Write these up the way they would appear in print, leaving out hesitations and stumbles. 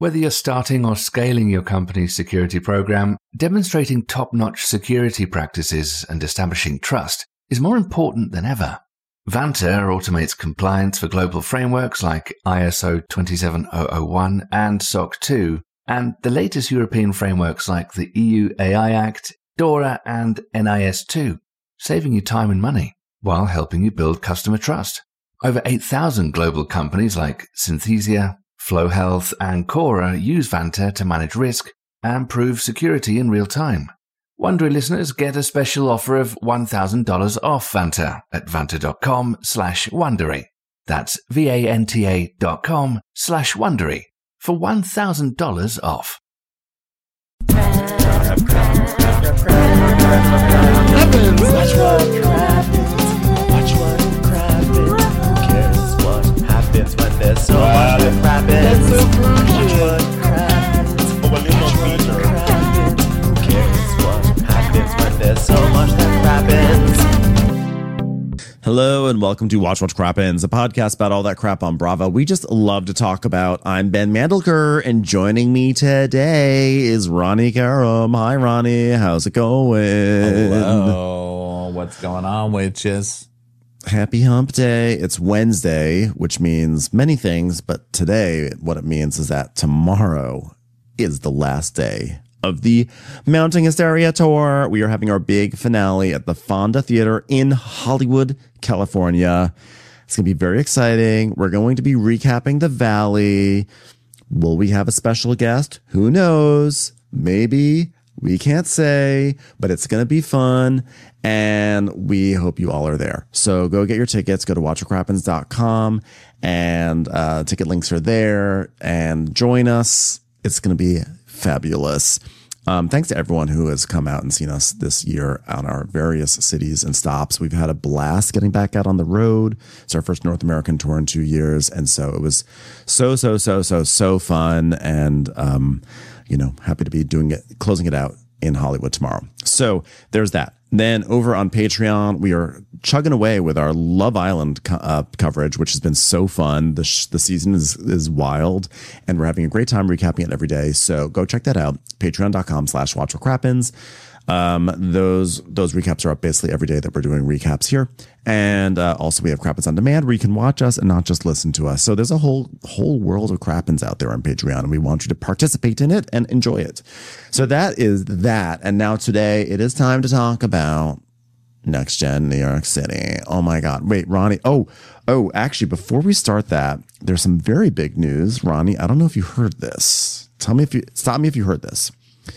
Whether you're starting or scaling your company's security program, demonstrating top-notch security practices and establishing trust is more important than ever. Vanta automates compliance for global frameworks like ISO 27001 and SOC 2, and the latest European frameworks like the EU AI Act, DORA, and NIS 2, saving you time and money while helping you build customer trust. Over 8,000 global companies like Synthesia, Flow Health, and Cora use Vanta to manage risk and prove security in real time. Wondery listeners get a special offer of $1,000 off Vanta at vanta.com/Wondery. That's VANTA.com/Wondery for $1,000 off. When there's so much rabbits, watch what happens. Who cares what happens when there's so much that happens? Hello and welcome to Watch Crappens, a podcast about all that crap on Bravo we just love to talk about. I'm Ben Mandelker, and joining me today is Ronnie Karam. Hi, Ronnie. How's it going? Hello. What's going on, witches? Happy Hump Day. It's Wednesday, which means many things, but today what it means is that tomorrow is the last day of the Mounting Hysteria Tour. We are having our big finale at the Fonda Theater in Hollywood, California. It's going to be very exciting. We're going to be recapping the Valley. Will we have a special guest? Who knows? Maybe. We can't say, but it's going to be fun, and we hope you all are there. So go get your tickets. Go to watchwhatcrappens.com, and ticket links are there, and join us. It's going to be fabulous. Thanks to everyone who has come out and seen us this year on our various cities and stops. We've had a blast getting back out on the road. It's our first North American tour in 2 years, and so it was so fun, and happy to be closing it out in Hollywood tomorrow. So there's that. Then over on Patreon, we are chugging away with our Love Island coverage, which has been so fun. The season is wild, and we're having a great time recapping it every day. So go check that out. Patreon.com/WatchWhatCrappens. Those recaps are up basically every day that we're doing recaps here. And also we have Crappens on Demand where you can watch us and not just listen to us. So there's a whole world of Crappens out there on Patreon, and we want you to participate in it and enjoy it. So that is that. And now today it is time to talk about Next Gen New York City. Oh my God. Wait, Ronnie. Oh, actually, before we start that, there's some very big news. Ronnie, I don't know if you heard this. Stop me if you heard this.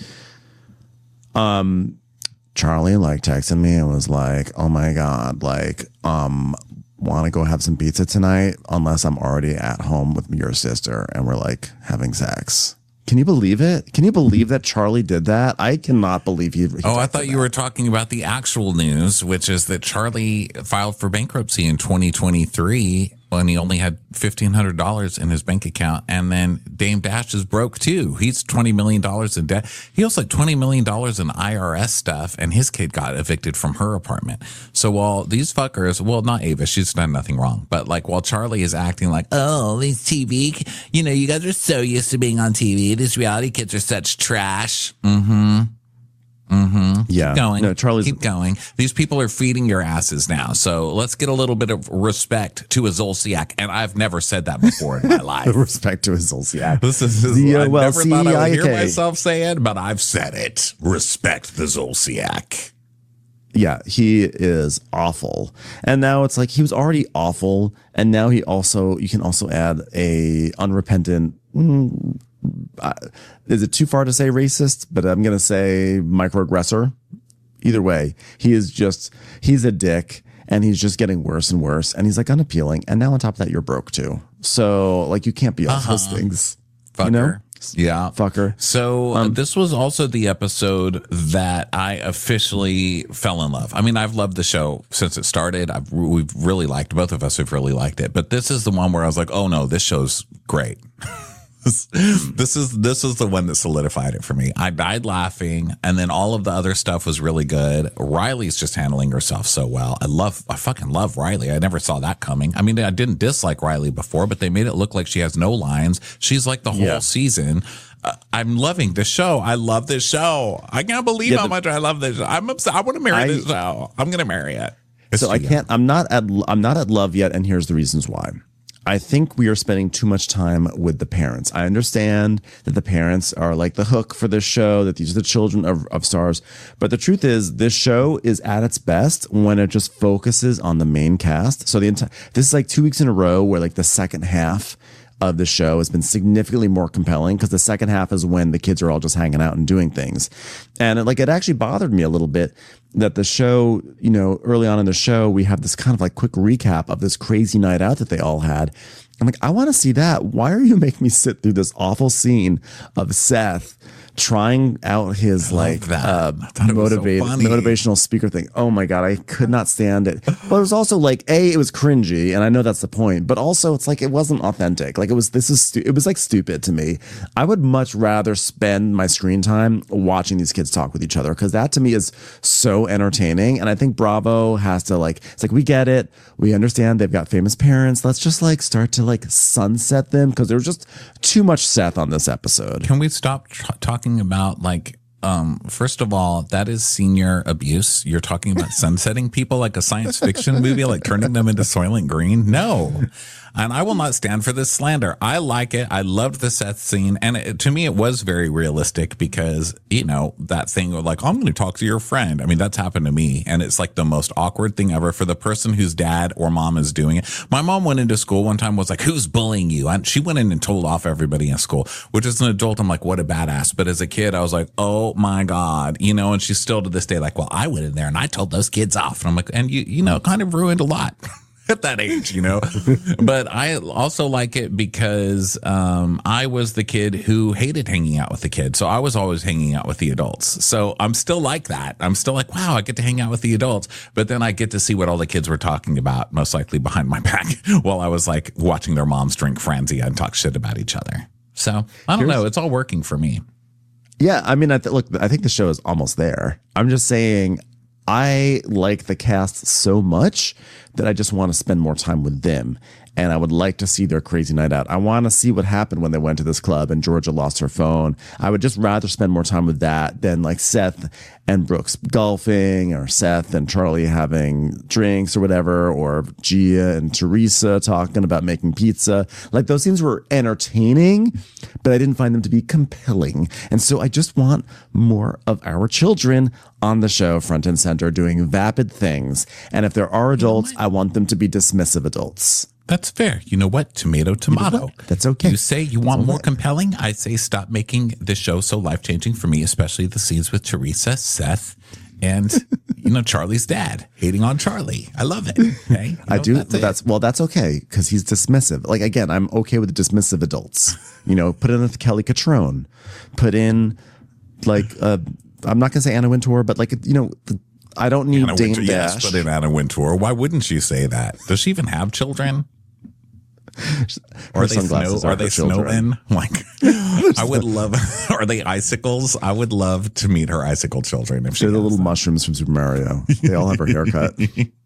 Charlie texted me and was like, oh my God, want to go have some pizza tonight unless I'm already at home with your sister and we're having sex. Can you believe it? Can you believe that Charlie did that? I cannot believe he I thought you were talking about the actual news, which is that Charlie filed for bankruptcy in 2023 when he only had $1,500 in his bank account. And then Dame Dash is broke too. He's $20 million in debt. He owes $20 million in IRS stuff, and his kid got evicted from her apartment. So while these fuckers, well, not Ava, she's done nothing wrong, but while Charlie is acting oh, these TV, you guys are so used to being on TV. These reality kids are such trash. Yeah. Keep going. No, Charlie's... Keep going. These people are feeding your asses now. So let's get a little bit of respect to a Zolciak. And I've never said that before in my life. Respect to a Zolciak. This is I never thought I would hear myself say it, but I've said it. Respect the Zolciak. Yeah, he is awful. And now it's he was already awful. And now you can also add a unrepentant, is it too far to say racist? But I'm going to say microaggressor. Either way, he's a dick, and he's just getting worse and worse. And he's unappealing. And now on top of that, you're broke too. So you can't be all those things. Fucker. Yeah. Fucker. So this was also the episode that I officially fell in love. I mean, I've loved the show since it started. We've really liked, both of us have really liked it. But this is the one where I was oh no, this show's great. This is the one that solidified it for me. I died laughing, and then all of the other stuff was really good. Riley's just handling herself so well. I fucking love Riley. I never saw that coming. I mean, I didn't dislike Riley before, but they made it look like she has no lines. She's like the whole season. I'm loving this show. I love this show. I can't believe how much I love this show. I'm upset. I want to marry this show. I'm going to marry it. So I can't. I'm not at love yet, and here's the reasons why. I think we are spending too much time with the parents. I understand that the parents are like the hook for this show, that these are the children of stars. But the truth is, this show is at its best when it just focuses on the main cast. So this is like 2 weeks in a row where like the second half of the show has been significantly more compelling, because the second half is when the kids are all just hanging out and doing things. And it actually bothered me a little bit that the show, early on in the show, we have this kind of like quick recap of this crazy night out that they all had. I'm like, I want to see that. Why are you making me sit through this awful scene of Seth trying out his motivational speaker thing? Oh my God, I could not stand it. But it was also like, it was cringy, and I know that's the point, but also it's like, it wasn't authentic. Like it was like stupid to me. I would much rather spend my screen time watching these kids talk with each other, because that to me is so entertaining. And I think Bravo has to it's like, we get it. We understand they've got famous parents. Let's just start to sunset them, because there was just too much Seth on this episode. Can we stop talking about first of all, that is senior abuse. You're talking about sunsetting people like a science fiction movie, like turning them into Soylent Green. No. And I will not stand for this slander. I like it. I loved the Seth scene. And to me, it was very realistic, because, that thing of I'm going to talk to your friend. I mean, that's happened to me. And it's like the most awkward thing ever for the person whose dad or mom is doing it. My mom went into school one time, was like, who's bullying you? And she went in and told off everybody in school, which as an adult, I'm like, what a badass. But as a kid, I was like, oh my God, and she's still to this day like, well, I went in there and I told those kids off. And I'm like, and you kind of ruined a lot. At that age, but I also like it because I was the kid who hated hanging out with the kids. So I was always hanging out with the adults. So I'm still like that. I'm still like, wow, I get to hang out with the adults. But then I get to see what all the kids were talking about, most likely behind my back, while I was watching their moms drink Franzia and talk shit about each other. So I don't know. It's all working for me. Yeah. I mean, I think the show is almost there. I'm just saying, I like the cast so much that I just want to spend more time with them. And I would like to see their crazy night out. I want to see what happened when they went to this club and Georgia lost her phone. I would just rather spend more time with that than Seth and Brooks golfing, or Seth and Charlie having drinks or whatever, or Gia and Teresa talking about making pizza. Those scenes were entertaining, but I didn't find them to be compelling. And so I just want more of our children on the show, front and center, doing vapid things. And if there are adults, I want them to be dismissive adults. That's fair. You know what? Tomato. That's okay. You say you want more compelling. I say stop making the show so life-changing for me, especially the scenes with Teresa, Seth, and, Charlie's dad hating on Charlie. I love it. Okay? I do. That's okay, because he's dismissive. Again, I'm okay with the dismissive adults. Put in the Kelly Catrone. Put in, I'm not going to say Anna Wintour, but I don't need Dame Dash. Yes, put in Anna Wintour. Why wouldn't you say that? Does she even have children? Are they snowmen? I would love. Are they icicles? I would love to meet her icicle children. If they're the little mushrooms from Super Mario. They all have her haircut.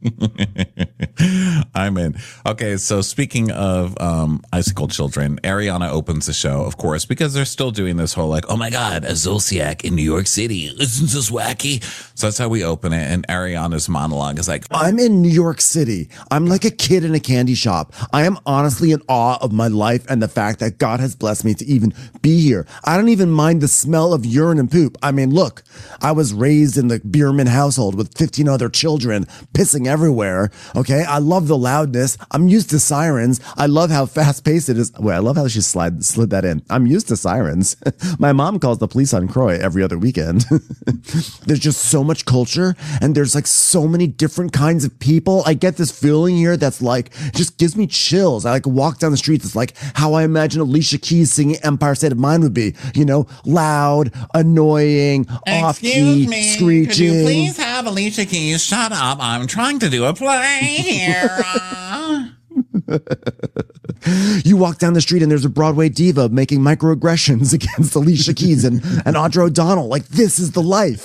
I'm in. Okay, so speaking of icicle children, Ariana opens the show, of course, because they're still doing this whole oh my God, a Zolciak in New York City. Isn't this wacky? So that's how we open it. And Ariana's monologue is I'm in New York City. I'm like a kid in a candy shop. I am honestly in awe of my life and the fact that God has blessed me to even be here. I don't even mind the smell of urine and poop. I mean, look, I was raised in the Bierman household with 15 other children pissing everywhere. Okay. I love the loudness. I'm used to sirens. I love how fast paced it is. Wait, I love how she slid that in. I'm used to sirens. My mom calls the police on Croy every other weekend. There's just so much culture, and there's so many different kinds of people. I get this feeling here that's just gives me chills. I walk down the streets. It's how I imagine Alicia Keys singing Empire State of Mind would be, loud, annoying, off-key, screeching. Could you please have Alicia Keys shut up? I'm trying to do a play here. You walk down the street and there's a Broadway diva making microaggressions against Alicia Keys and Audra O'Donnell. Like, this is the life.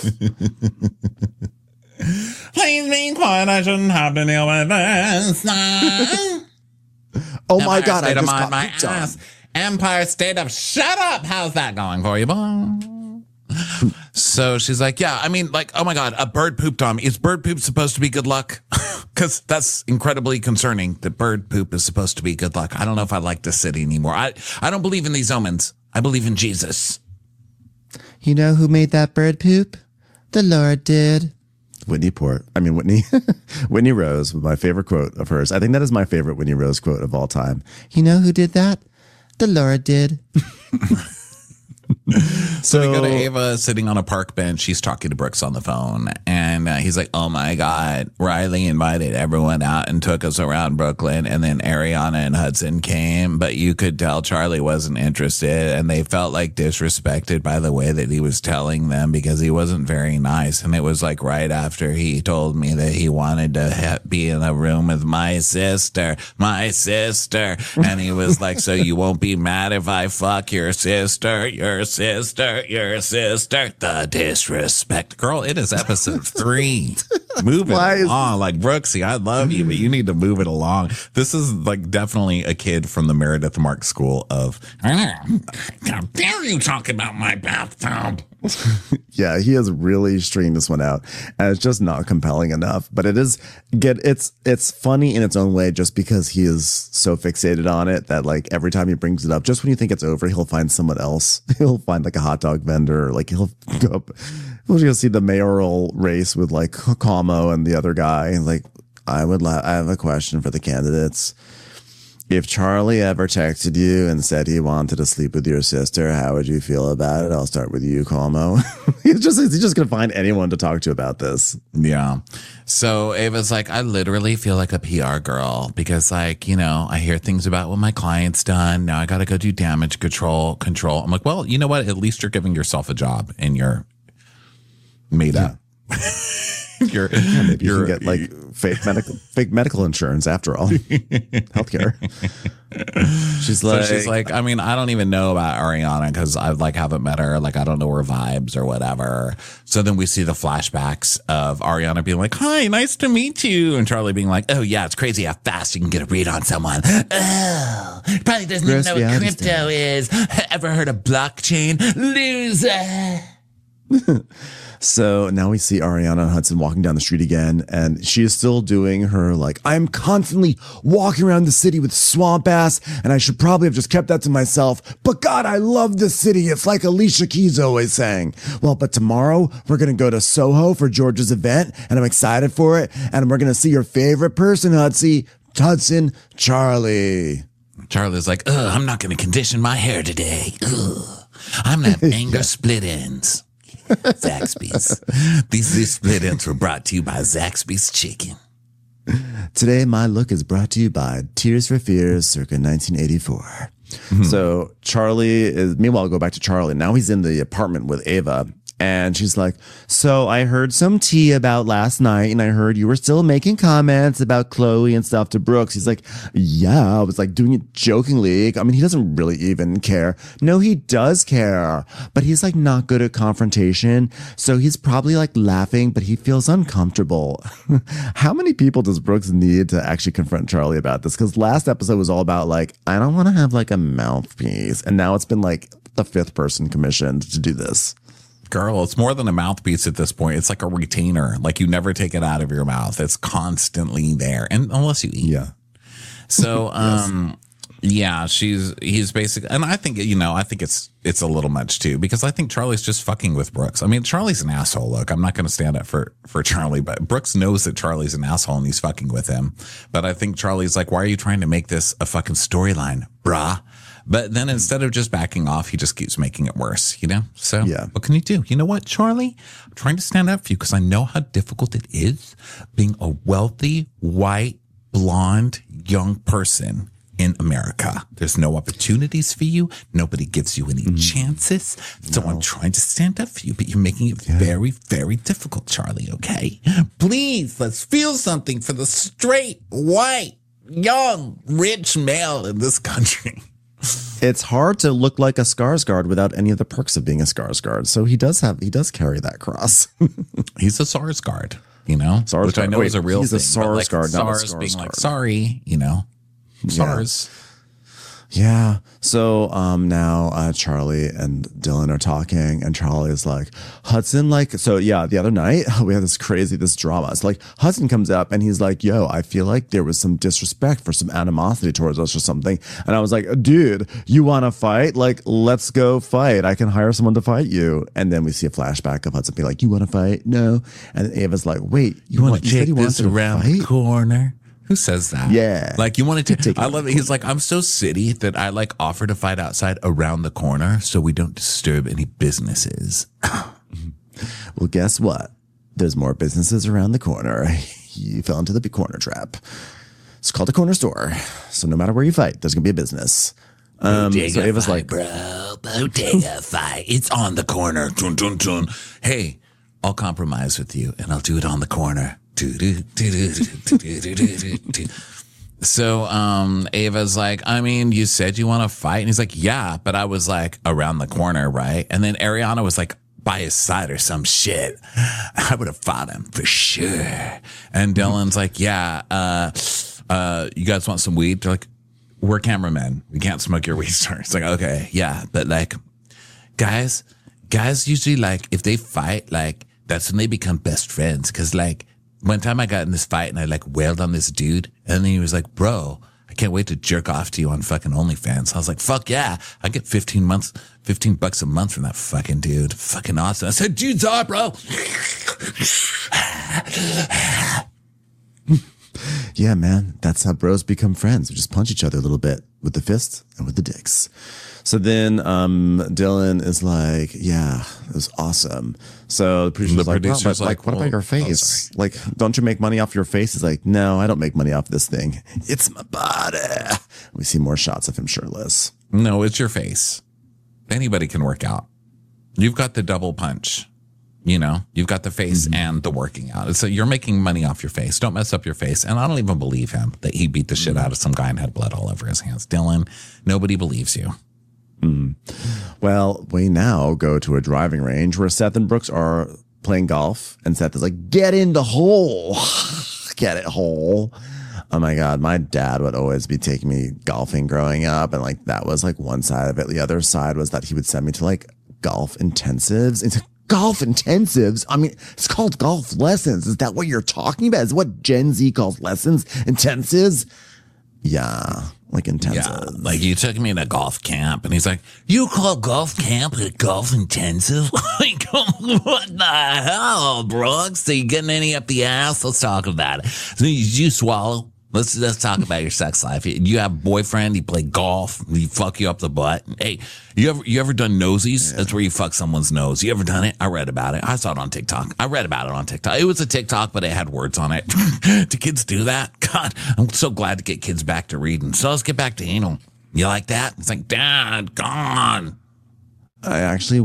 Please be quiet. I shouldn't have to deal with this. Oh my God, I State of just Mind, got my pooped on. ass. Empire State of Shut Up. How's that going for you, boy? So she's like, yeah, I mean, like, oh my God, a bird pooped on me. Is bird poop supposed to be good luck? Because that's incredibly concerning that bird poop is supposed to be good luck. I don't know if I like this city anymore. I don't believe in these omens. I believe in Jesus. You know who made that bird poop? The Lord did. Whitney Rose was my favorite quote of hers. I think that is my favorite Whitney Rose quote of all time. You know who did that? The Lord did. So we go to Ava sitting on a park bench. She's talking to Brooks on the phone. And he's like, oh my God, Riley invited everyone out and took us around Brooklyn. And then Ariana and Hudson came. But you could tell Charlie wasn't interested. And they felt like disrespected by the way that he was telling them because he wasn't very nice. And it was like right after he told me that he wanted to be in a room with my sister. And he was like, so you won't be mad if I fuck your sister. The disrespect. Girl, it is episode 3. Move it along. Like, Brooksy, I love you, but you need to move it along. This is like definitely a kid from the Meredith Mark school of, how dare you talk about my bathtub? Yeah, he has really stringed this one out, and it's just not compelling enough. But it's funny in its own way, just because he is so fixated on it that like every time he brings it up, just when you think it's over, he'll find someone else. He'll find like a hot dog vendor, or like he'll go up. We'll go see the mayoral race with like Como and the other guy. And like, I have a question for the candidates. If Charlie ever texted you and said he wanted to sleep with your sister, how would you feel about it? I'll start with you, Como. He's just going to find anyone to talk to about this. Yeah. So Ava's like, I literally feel like a PR girl because, like, you know, I hear things about what my client's done. Now I got to go do damage control. I'm like, well, you know what? At least you're giving yourself a job and you're made up. Maybe you can get like fake medical insurance after all. Healthcare. She's like, I mean, I don't even know about Ariana because I like haven't met her. Like, I don't know her vibes or whatever. So then we see the flashbacks of Ariana being like, hi, nice to meet you. And Charlie being like, oh yeah, it's crazy how fast you can get a read on someone. Oh, probably doesn't even know what crypto is. Ever heard of blockchain? Loser. So now we see Ariana and Hudson walking down the street again, and she is still doing her like, I'm constantly walking around the city with swamp ass, and I should probably have just kept that to myself. But God, I love the city. It's like Alicia Keys always sang. Well, but tomorrow we're going to go to Soho for George's event, and I'm excited for it. And we're going to see your favorite person, Hudson, Charlie. Charlie's like, I'm not going to condition my hair today. Ugh. I'm going to have anger split ends. Zaxby's. These split ends were brought to you by Zaxby's Chicken. Today, my look is brought to you by Tears for Fears circa 1984. Mm-hmm. So meanwhile, go back to Charlie. Now he's in the apartment with Ava. And she's like, so I heard some tea about last night, and I heard you were still making comments about Chloe and stuff to Brooks. He's like, yeah, I was like doing it jokingly. I mean, he doesn't really even care. No, he does care, but he's like not good at confrontation. So he's probably like laughing, but he feels uncomfortable. How many people does Brooks need to actually confront Charlie about this? Because last episode was all about like, I don't want to have like a mouthpiece. And now it's been like the 5th person commissioned to do this. Girl, it's more than a mouthpiece at this point. It's like a retainer. Like you never take it out of your mouth. It's constantly there. And unless you eat. Yeah. So, yeah, he's basically, and I think, I think it's a little much too, because I think Charlie's just fucking with Brooks. I mean, Charlie's an asshole. Look, I'm not going to stand up for Charlie, but Brooks knows that Charlie's an asshole and he's fucking with him. But I think Charlie's like, why are you trying to make this a fucking storyline, brah? But then instead of just backing off, he just keeps making it worse, So yeah. What can you do? You know what, Charlie? I'm trying to stand up for you because I know how difficult it is being a wealthy, white, blonde, young person in America. There's no opportunities for you. Nobody gives you any chances. So I'm trying to stand up for you, but you're making it very, very difficult, Charlie, okay? Please, let's feel something for the straight, white, young, rich male in this country. It's hard to look like a Skarsgård without any of the perks of being a Skarsgård. So he does carry that cross. He's a Sarsgaard, you know, Sarsgaard. which I know is a real he's thing. a Sarsgaard, but like, not a SARS being like, Skarsgård. sorry, you know, SARS. Yeah. So now Charlie and Dylan are talking, and Charlie is like, Hudson, like, so yeah, the other night we had this drama. It's like Hudson comes up and he's like, yo, I feel like there was some disrespect for some animosity towards us or something. And I was like, dude, you want to fight? Like, let's go fight. I can hire someone to fight you. And then we see a flashback of Hudson being like, you want to fight? No. And Ava's like, wait, You want to take this around the corner? Who says that? Yeah. Like, you want to Take it I love it. He's like, I'm so city that I like offer to fight outside around the corner so we don't disturb any businesses. Well, guess what? There's more businesses around the corner. You fell into the corner trap. It's called a corner store. So no matter where you fight, there's going to be a business. So Ava's like, bro, bodega fight. It's on the corner. Dun, dun, dun. Hey, I'll compromise with you and I'll do it on the corner. So Ava's like, I mean, you said you want to fight. And he's like, yeah, but I was like around the corner, right? And then Ariana was like by his side or some shit. I would have fought him for sure. And Dylan's like, yeah, you guys want some weed? They're like, we're cameramen. We can't smoke your weed, sir. It's like, okay, yeah. But like, guys usually like, if they fight, like, that's when they become best friends. Cause like, one time I got in this fight and I like wailed on this dude, and then he was like, bro, I can't wait to jerk off to you on fucking OnlyFans. I was like, fuck yeah. I get $15 bucks a month from that fucking dude. Fucking awesome. I said, dudes are, bro. yeah, man, that's how bros become friends. We just punch each other a little bit with the fists and with the dicks. So then Dylan is like, yeah, it was awesome. So the producer's like, what about your face? Like, don't you make money off your face? He's like, no, I don't make money off this thing. It's my body. We see more shots of him shirtless. No, it's your face. Anybody can work out. You've got the double punch. You know, you've got the face and the working out. So you're making money off your face. Don't mess up your face. And I don't even believe him that he beat the shit out of some guy and had blood all over his hands. Dylan, nobody believes you. Well, we now go to a driving range where Seth and Brooks are playing golf, and Seth is like, get in the hole. Get it, hole. Oh my God. My dad would always be taking me golfing growing up. And like, that was like one side of it. The other side was that he would send me to like golf intensives. It's like, golf intensives? I mean, it's called golf lessons. Is that what you're talking about? Is what Gen Z calls lessons? Intensives? Yeah, like intensive. Yeah, like you took me to golf camp, and he's like, you call golf camp a golf intensive? Like, what the hell, Brooks? So you getting any up the ass? Let's talk about it. So you swallow? Let's talk about your sex life. You have a boyfriend, you play golf, he fuck you up the butt. Hey, you ever done nosies? Yeah. That's where you fuck someone's nose. You ever done it? I read about it. I saw it on TikTok. I read about it on TikTok. It was a TikTok, but it had words on it. Do kids do that? God, I'm so glad to get kids back to reading. So let's get back to anal. You like that? It's like, Dad, gone. I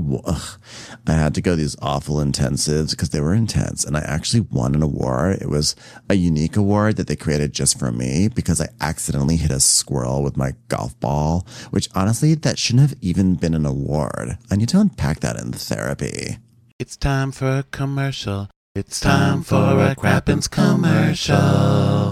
had to go to these awful intensives because they were intense, and I actually won an award. It was a unique award that they created just for me because I accidentally hit a squirrel with my golf ball, which honestly, that shouldn't have even been an award. I need to unpack that in therapy. It's time for a commercial. It's time for a Crappens commercial.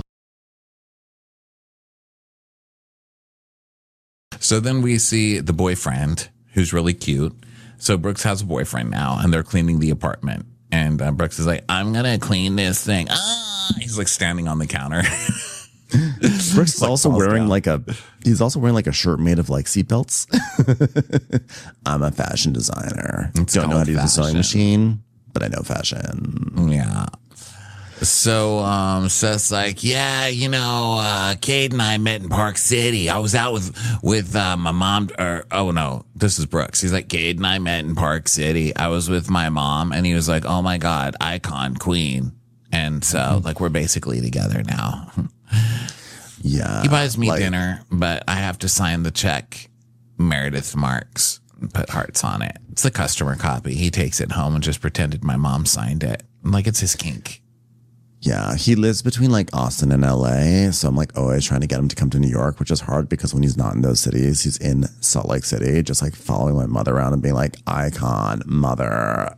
So then we see the boyfriend, who's really cute. So Brooks has a boyfriend now, and they're cleaning the apartment. And Brooks is like, I'm going to clean this thing. He's like standing on the counter. Brooks is also wearing he's also wearing like a shirt made of like seatbelts. I'm a fashion designer. Don't know how to use a sewing machine, but I know fashion. Yeah. So Seth's like, yeah, you know, Kate and I met in Park City. I was out with my mom. This is Brooks. He's like, Kate and I met in Park City. I was with my mom, and he was like, oh my God, icon queen. And so like we're basically together now. Yeah. He buys me dinner, but I have to sign the check. Meredith Marks, put hearts on it. It's the customer copy. He takes it home and just pretended my mom signed it. Like it's his kink. Yeah, he lives between like Austin and LA. So I'm like always trying to get him to come to New York, which is hard because when he's not in those cities, he's in Salt Lake City, just like following my mother around and being like, icon, mother,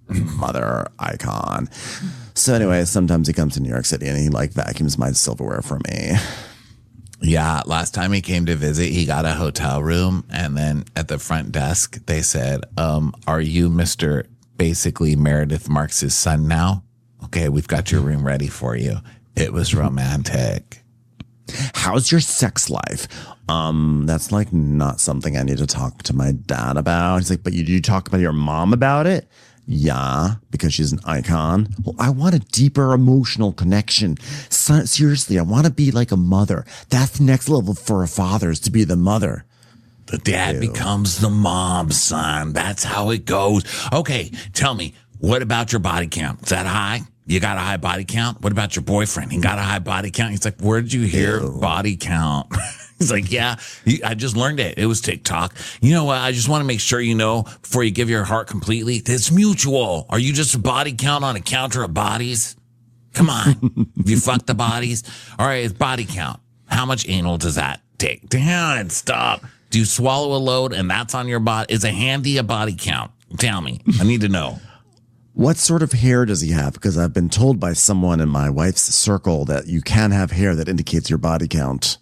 icon. So anyway, sometimes he comes to New York City and he like vacuums my silverware for me. Yeah, last time he came to visit, he got a hotel room, and then at the front desk, they said, are you Mr. basically Meredith Marks' son now? Okay, we've got your room ready for you. It was romantic. How's your sex life? That's like not something I need to talk to my dad about. He's like, but you talk about your mom about it? Yeah, because she's an icon. Well, I want a deeper emotional connection. Seriously, I want to be like a mother. That's the next level for a father, is to be the mother. The dad becomes the mom, son. That's how it goes. Okay, tell me, what about your body count? Is that high? You got a high body count? What about your boyfriend? He got a high body count? He's like, where did you hear body count? He's like, yeah, I just learned it. It was TikTok. You know what? I just want to make sure you know before you give your heart completely, it's mutual. Are you just a body count on a counter of bodies? Come on. Have you fucked the bodies? All right, it's body count. How much anal does that take? Damn, stop. Do you swallow a load and that's on your body? Is a handy a body count? Tell me. I need to know. What sort of hair does he have? Because I've been told by someone in my wife's circle that you can have hair that indicates your body count.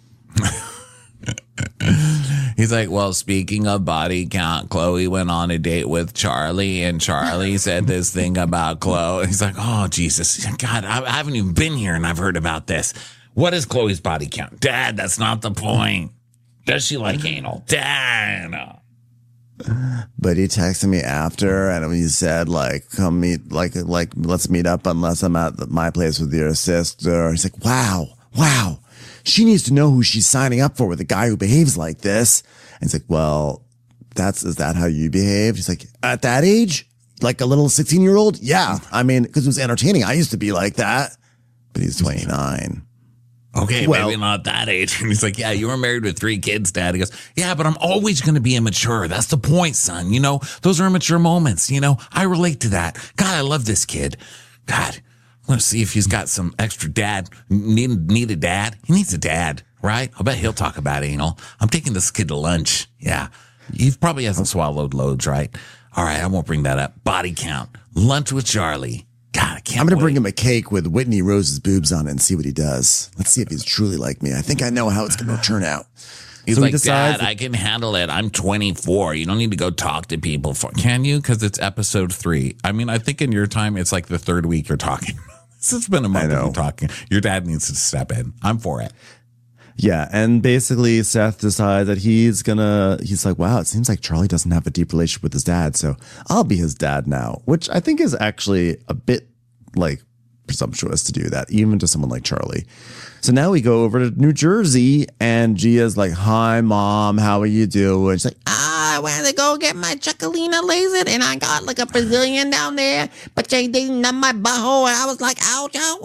He's like, well, speaking of body count, Chloe went on a date with Charlie, and Charlie said this thing about Chloe. He's like, oh, Jesus, God, I haven't even been here, and I've heard about this. What is Chloe's body count? Dad, that's not the point. Does she like anal? Dad. But he texted me after, and he said, like, come meet, like, let's meet up unless I'm at my place with your sister. He's like, wow. She needs to know who she's signing up for with a guy who behaves like this. And it's like, well, is that how you behave? He's like, at that age, like a little 16-year-old? Yeah. I mean, because it was entertaining. I used to be like that, but he's 29. Okay, maybe not that age. And he's like, yeah, you were married with 3 kids, Dad. He goes, yeah, but I'm always going to be immature. That's the point, son. You know, those are immature moments. You know, I relate to that. God, I love this kid. God, let's see if he's got some extra dad. Need a dad? He needs a dad, right? I bet he'll talk about anal. I'm taking this kid to lunch. Yeah. He probably hasn't swallowed loads, right? All right, I won't bring that up. Body count. Lunch with Charlie. God, I can't I'm going to bring him a cake with Whitney Rose's boobs on it and see what he does. Let's see if he's truly like me. I think I know how it's going to turn out. He's so like, Dad, I can handle it. I'm 24. You don't need to go talk to people. Can you? Because it's episode 3. I mean, I think in your time, it's like the 3rd week you're talking. It's been a month of you talking. Your dad needs to step in. I'm for it. Yeah, and basically Seth decides that he's like, wow, it seems like Charlie doesn't have a deep relationship with his dad, so I'll be his dad now, which I think is actually a bit like presumptuous to do that, even to someone like Charlie. So now we go over to New Jersey, and Gia's like, hi, Mom, how are you doing? She's like, I went to go get my Chocolina lasered, and I got like a Brazilian down there, but they numb my butthole, and I was like, ouch, ouch,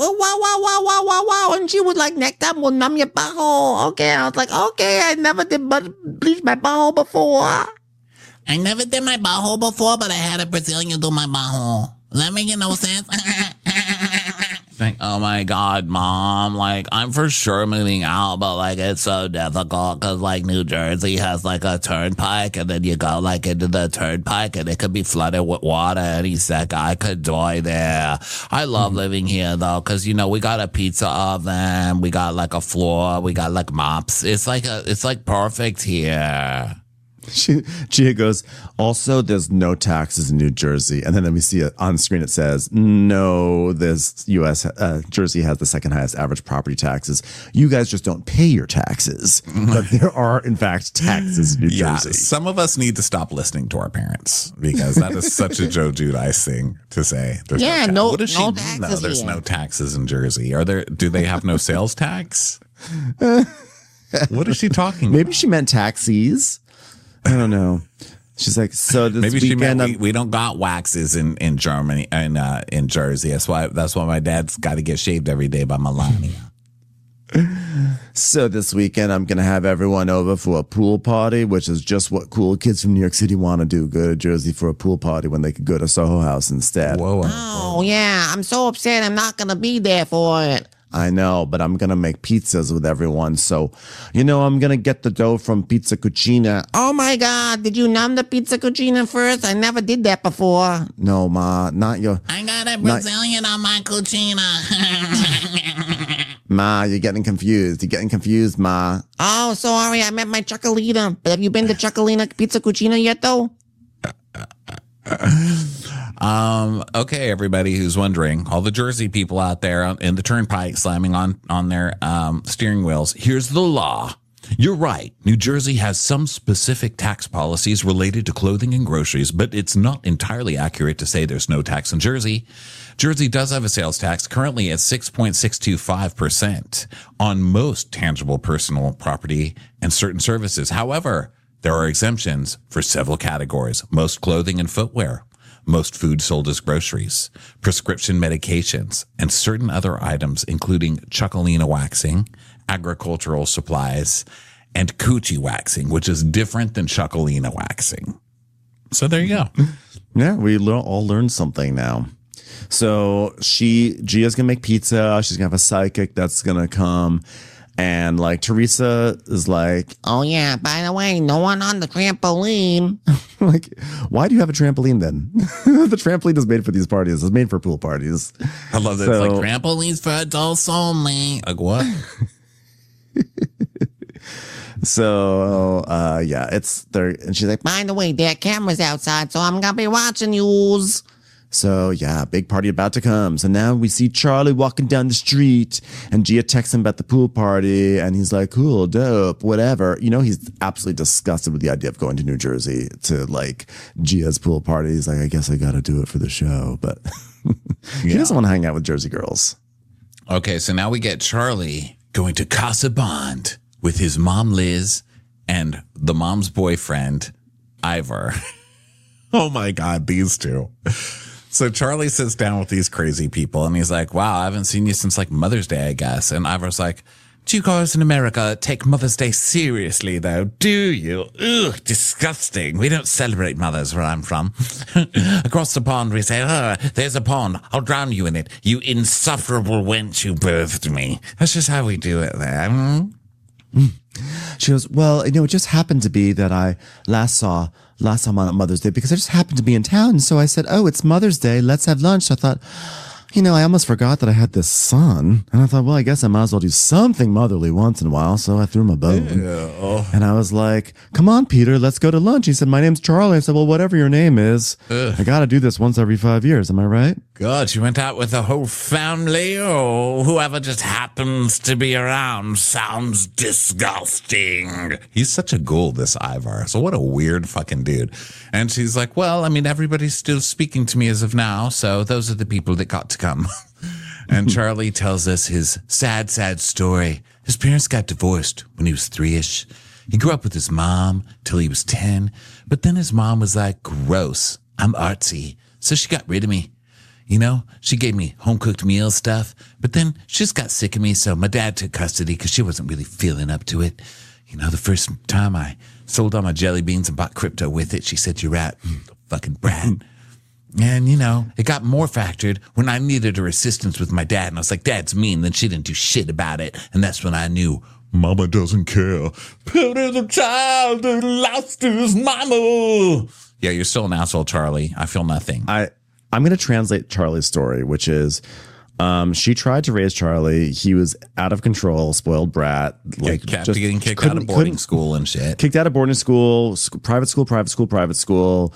wow. And she was like, next time we'll numb your butthole. Okay, I was like, okay, I never did bleach my butthole before. I never did my butthole before, but I had a Brazilian do my butthole. Does that make no sense? Like, oh my God, Mom, like, I'm for sure moving out, but like, it's so difficult because like New Jersey has like a turnpike, and then you go like into the turnpike and it could be flooded with water any second. I could die there. I love living here though, because you know, we got a pizza oven, we got like a floor, we got like mops. It's like perfect here. Gia goes, also, there's no taxes in New Jersey. And then we see it on screen. It says, no, this Jersey has the second highest average property taxes. You guys just don't pay your taxes. But there are, in fact, taxes in New Jersey. Some of us need to stop listening to our parents because that is such a Joe Giudice thing to say. What does she mean, though? There's no taxes in Jersey. Do they have no sales tax? What is she talking about? Maybe she meant taxis. I don't know. She's like, so this maybe weekend, she meant we don't got waxes in Germany and in Jersey. That's why my dad's got to get shaved every day by Melania. So this weekend, I'm going to have everyone over for a pool party, which is just what cool kids from New York City want to do. Go to Jersey for a pool party when they could go to Soho House instead. Whoa. Oh, yeah. I'm so upset I'm not going to be there for it. I know, but I'm going to make pizzas with everyone. So, I'm going to get the dough from Pizza Cucina. Oh, my God. Did you numb the pizza cucina first? I never did that before. No, Ma, not your... I got a Brazilian on my cucina. Ma, you're getting confused. You're getting confused, Ma. Oh, sorry. I meant my Chocolina. But have you been to Chocolina Pizza Cucina yet, though? Okay, everybody who's wondering, all the Jersey people out there in the turnpike slamming on their steering wheels, here's the law. You're right. New Jersey has some specific tax policies related to clothing and groceries, but it's not entirely accurate to say there's no tax in Jersey. Jersey does have a sales tax currently at 6.625% on most tangible personal property and certain services. However, there are exemptions for several categories: most clothing and footwear, most food sold as groceries, prescription medications, and certain other items, including Chocolina waxing, agricultural supplies, and coochie waxing, which is different than Chocolina waxing. So there you go. Yeah, we all learned something now. So Gia's going to make pizza. She's going to have a psychic that's going to come. And like Teresa is like, Oh, yeah. By the way, no one on the trampoline. like, why do you have a trampoline then? The trampoline is made for these parties. It's made for pool parties. I love that. So- It's like trampolines for adults only. Like what? So, yeah, it's there. And she's like, By the way, there are cameras outside, so I'm going to be watching yous. so yeah, big party about to come. So now we see Charlie walking down the street and Gia texts him about the pool party. And he's like, cool, dope, whatever. He's absolutely disgusted with the idea of going to New Jersey to like Gia's pool party. He's like, I guess I got to do it for the show. But he doesn't want to hang out with Jersey girls. Okay, so now we get Charlie going to Casa Bond with his mom, Liz, and the mom's boyfriend, Ivor. Oh my God, these two. So Charlie sits down with these crazy people and he's like, wow, I haven't seen you since like Mother's Day, I guess. And Ivor's like, do you guys in America take Mother's Day seriously though? Do you? Ugh, disgusting. We don't celebrate mothers where I'm from. Across the pond we say, oh, there's a pond. I'll drown you in it. You insufferable wench who birthed me. That's just how we do it there. She goes, well, it just happened to be that I last saw on Mother's Day because I just happened to be in town. So I said, oh, it's Mother's Day. Let's have lunch. I thought, I almost forgot that I had this son. And I thought, well, I guess I might as well do something motherly once in a while. So I threw him a bone. And I was like, come on, Peter, let's go to lunch. He said, my name's Charlie. I said, well, whatever your name is, I got to do this once every 5 years. Am I right? God, you went out with the whole family or whoever just happens to be around. Sounds disgusting. He's such a ghoul, this Ivar. So what a weird fucking dude. And she's like, well, I mean, everybody's still speaking to me as of now. So those are the people that got to come. And Charlie tells us his sad, sad story. His parents got divorced when he was 3-ish. He grew up with his mom till he was 10. But then his mom was like, gross, I'm artsy. So she got rid of me. She gave me home-cooked meal stuff, but then she just got sick of me, so my dad took custody because she wasn't really feeling up to it. The first time I sold all my jelly beans and bought crypto with it, she said, you're out, fucking brat. And, it got more factored when I needed her assistance with my dad, and I was like, Dad's mean, then she didn't do shit about it, and that's when I knew Mama doesn't care. Pity the child who lost his mama. Yeah, you're still an asshole, Charlie. I feel nothing. I'm going to translate Charlie's story, which is she tried to raise Charlie. He was out of control, spoiled brat. Getting kicked out of boarding school and shit. Kicked out of boarding school, private school.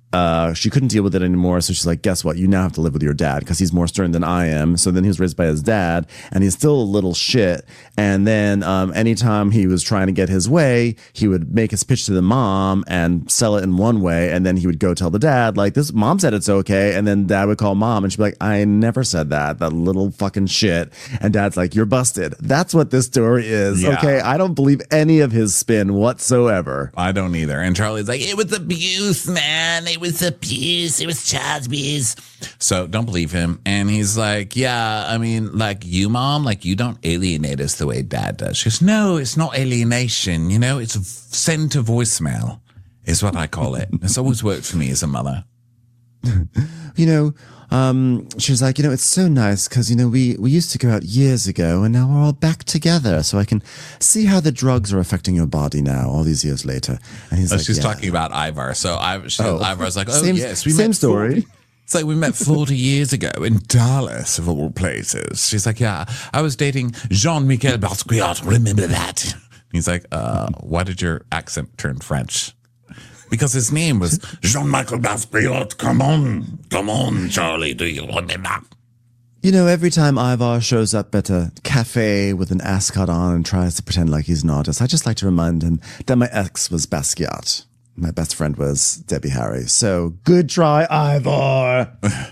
She couldn't deal with it anymore. So she's like, guess what? You now have to live with your dad because he's more stern than I am. So then he was raised by his dad and he's still a little shit. And then anytime he was trying to get his way, he would make his pitch to the mom and sell it in one way. And then he would go tell the dad, like, this mom said it's okay. And then dad would call mom and she'd be like, I never said that little fucking shit. And dad's like, you're busted. That's what this story is. Yeah. Okay. I don't believe any of his spin whatsoever. I don't either. And Charlie's like, it was abuse, man. It was abuse. It was child abuse. So don't believe him. And he's like, yeah, I mean, like you, Mom, like you don't alienate us the way Dad does. She goes, no, it's not alienation. You know, it's send to voicemail is what I call it. It's always worked for me as a mother. You know, she was like, you know, it's so nice because, you know, we used to go out years ago and now we're all back together. So I can see how the drugs are affecting your body now, all these years later. And he's like, she's yeah. talking about Ivar. So Ivar's like, oh, Same- yes, we same met story. 40 It's like we met 40 years ago in Dallas, of all places. She's like, yeah, I was dating Jean-Michel Basquiat. Remember that? He's like, why did your accent turn French? Because his name was Jean-Michel Basquiat. Come on, Charlie, do you remember? You know, every time Ivar shows up at a cafe with an ascot on and tries to pretend like he's an artist, I just like to remind him that my ex was Basquiat. My best friend was Debbie Harry. So good try, Ivar.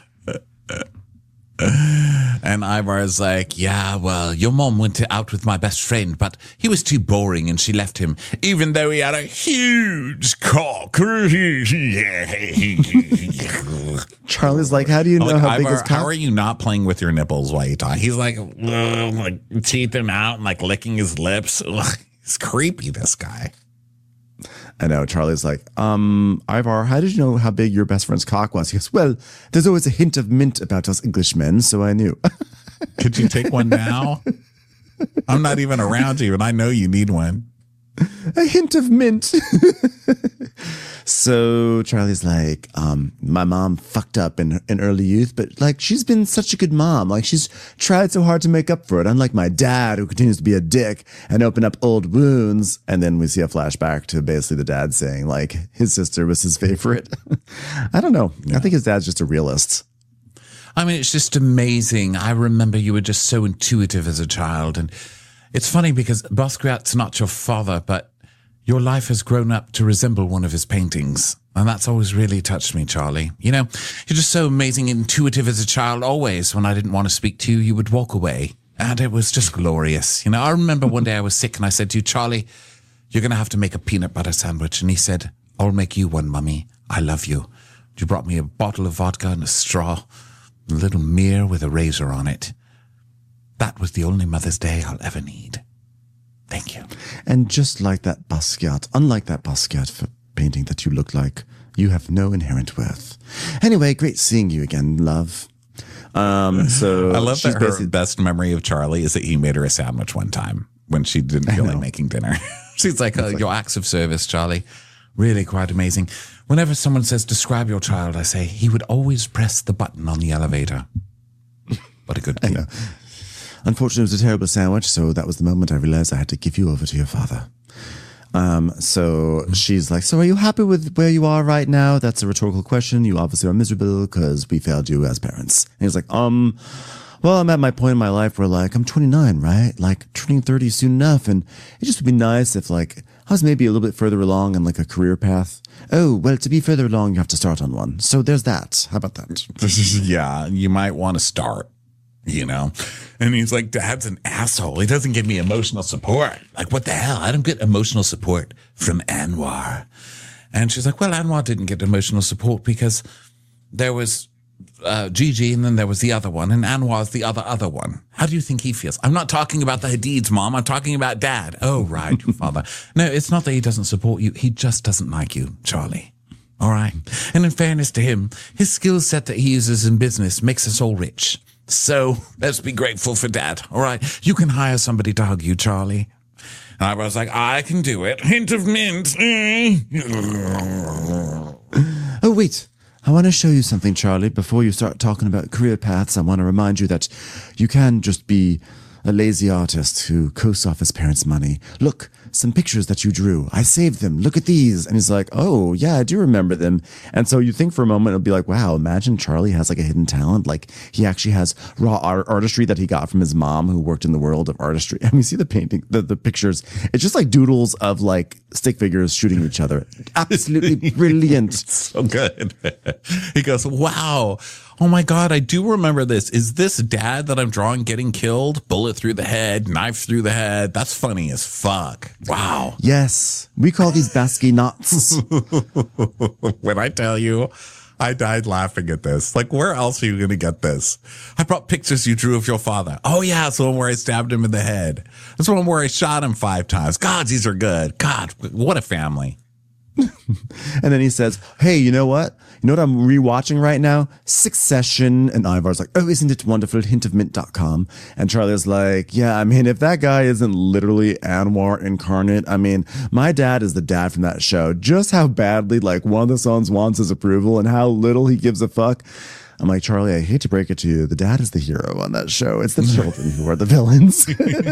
And Ivar's like, yeah, well, your mom went out with my best friend, but he was too boring and she left him, even though he had a huge cock. Charlie's like, how do you know Like, how big Ivar, his cock? how are you not playing with your nipples while you talk? He's like teething out and like licking his lips. Ugh, he's creepy, this guy. I know. Charlie's like, Ivar, how did you know how big your best friend's cock was? He goes, well, there's always a hint of mint about us Englishmen, so I knew. Could you take one now? I'm not even around you, and I know you need one. A hint of mint. So Charlie's like, my mom fucked up in early youth, but like she's been such a good mom. Like she's tried so hard to make up for it. Unlike my dad, who continues to be a dick and open up old wounds. And then we see a flashback to basically the dad saying like his sister was his favorite. I don't know. Yeah. I think his dad's just a realist. I mean, it's just amazing. I remember you were just so intuitive as a child. And it's funny because Basquiat's not your father, but your life has grown up to resemble one of his paintings. And that's always really touched me, Charlie. You know, you're just so amazing, intuitive as a child. Always, when I didn't want to speak to you, you would walk away. And it was just glorious. You know, I remember one day I was sick and I said to you, Charlie, you're going to have to make a peanut butter sandwich. And he said, I'll make you one, Mummy. I love you. You brought me a bottle of vodka and a straw, a little mirror with a razor on it. That was the only Mother's Day I'll ever need. Thank you. And just like that Basquiat, unlike that Basquiat painting that you look like, you have no inherent worth. Anyway, great seeing you again, love. So I love that her best memory of Charlie is that he made her a sandwich one time when she didn't feel like making dinner. She's like, your acts of service, Charlie, really quite amazing. Whenever someone says, describe your child, I say, he would always press the button on the elevator. What a good kid. I know. Unfortunately, it was a terrible sandwich, so that was the moment I realized I had to give you over to your father. So she's like, so are you happy with where you are right now? That's a rhetorical question. You obviously are miserable because we failed you as parents. And he's like, well, I'm at my point in my life where like, I'm 29, right? Like turning 30 soon enough. And it just would be nice if like, I was maybe a little bit further along in like a career path. Oh, well, to be further along, you have to start on one. So there's that. How about that? Yeah, you might want to start. You know, and he's like, Dad's an asshole. He doesn't give me emotional support. Like, what the hell? I don't get emotional support from Anwar. And she's like, well, Anwar didn't get emotional support because there was Gigi and then there was the other one, and Anwar's the other one. How do you think he feels? I'm not talking about the Hadids, Mom. I'm talking about Dad. Oh, right, your father. No, it's not that he doesn't support you. He just doesn't like you, Charlie. All right. And in fairness to him, his skill set that he uses in business makes us all rich. So let's be grateful for Dad. All right. You can hire somebody to hug you, Charlie. And I was like, I can do it. Hint of mint. Oh, wait. I want to show you something, Charlie. Before you start talking about career paths, I want to remind you that you can just be a lazy artist who coasts off his parents' money. Look, some pictures that you drew. I saved them. Look at these. And he's like, oh, yeah, I do remember them. And so you think for a moment, it'll be like, wow, imagine Charlie has like a hidden talent. Like he actually has raw artistry that he got from his mom who worked in the world of artistry. And we see the painting, the pictures. It's just like doodles of like stick figures shooting each other. Absolutely brilliant. So good. He goes, wow, Oh my God, I do remember this. Is this dad that I'm drawing getting killed? Bullet through the head, knife through the head. That's funny as fuck. Wow. Yes. We call these Basky knots. When I tell you, I died laughing at this. Like, where else are you going to get this? I brought pictures you drew of your father. Oh, yeah, it's the one where I stabbed him in the head. It's the one where I shot him 5 times. God, these are good. God, what a family. And then he says, hey, you know what? You know what I'm rewatching right now? Succession. And Ivar's like, oh, isn't it wonderful? Hintofmint.com. And Charlie's like, yeah, I mean, if that guy isn't literally Anwar incarnate, I mean, my dad is the dad from that show. Just how badly, like, one of the sons wants his approval and how little he gives a fuck. I'm like, Charlie, I hate to break it to you. The dad is the hero on that show. It's the children who are the villains.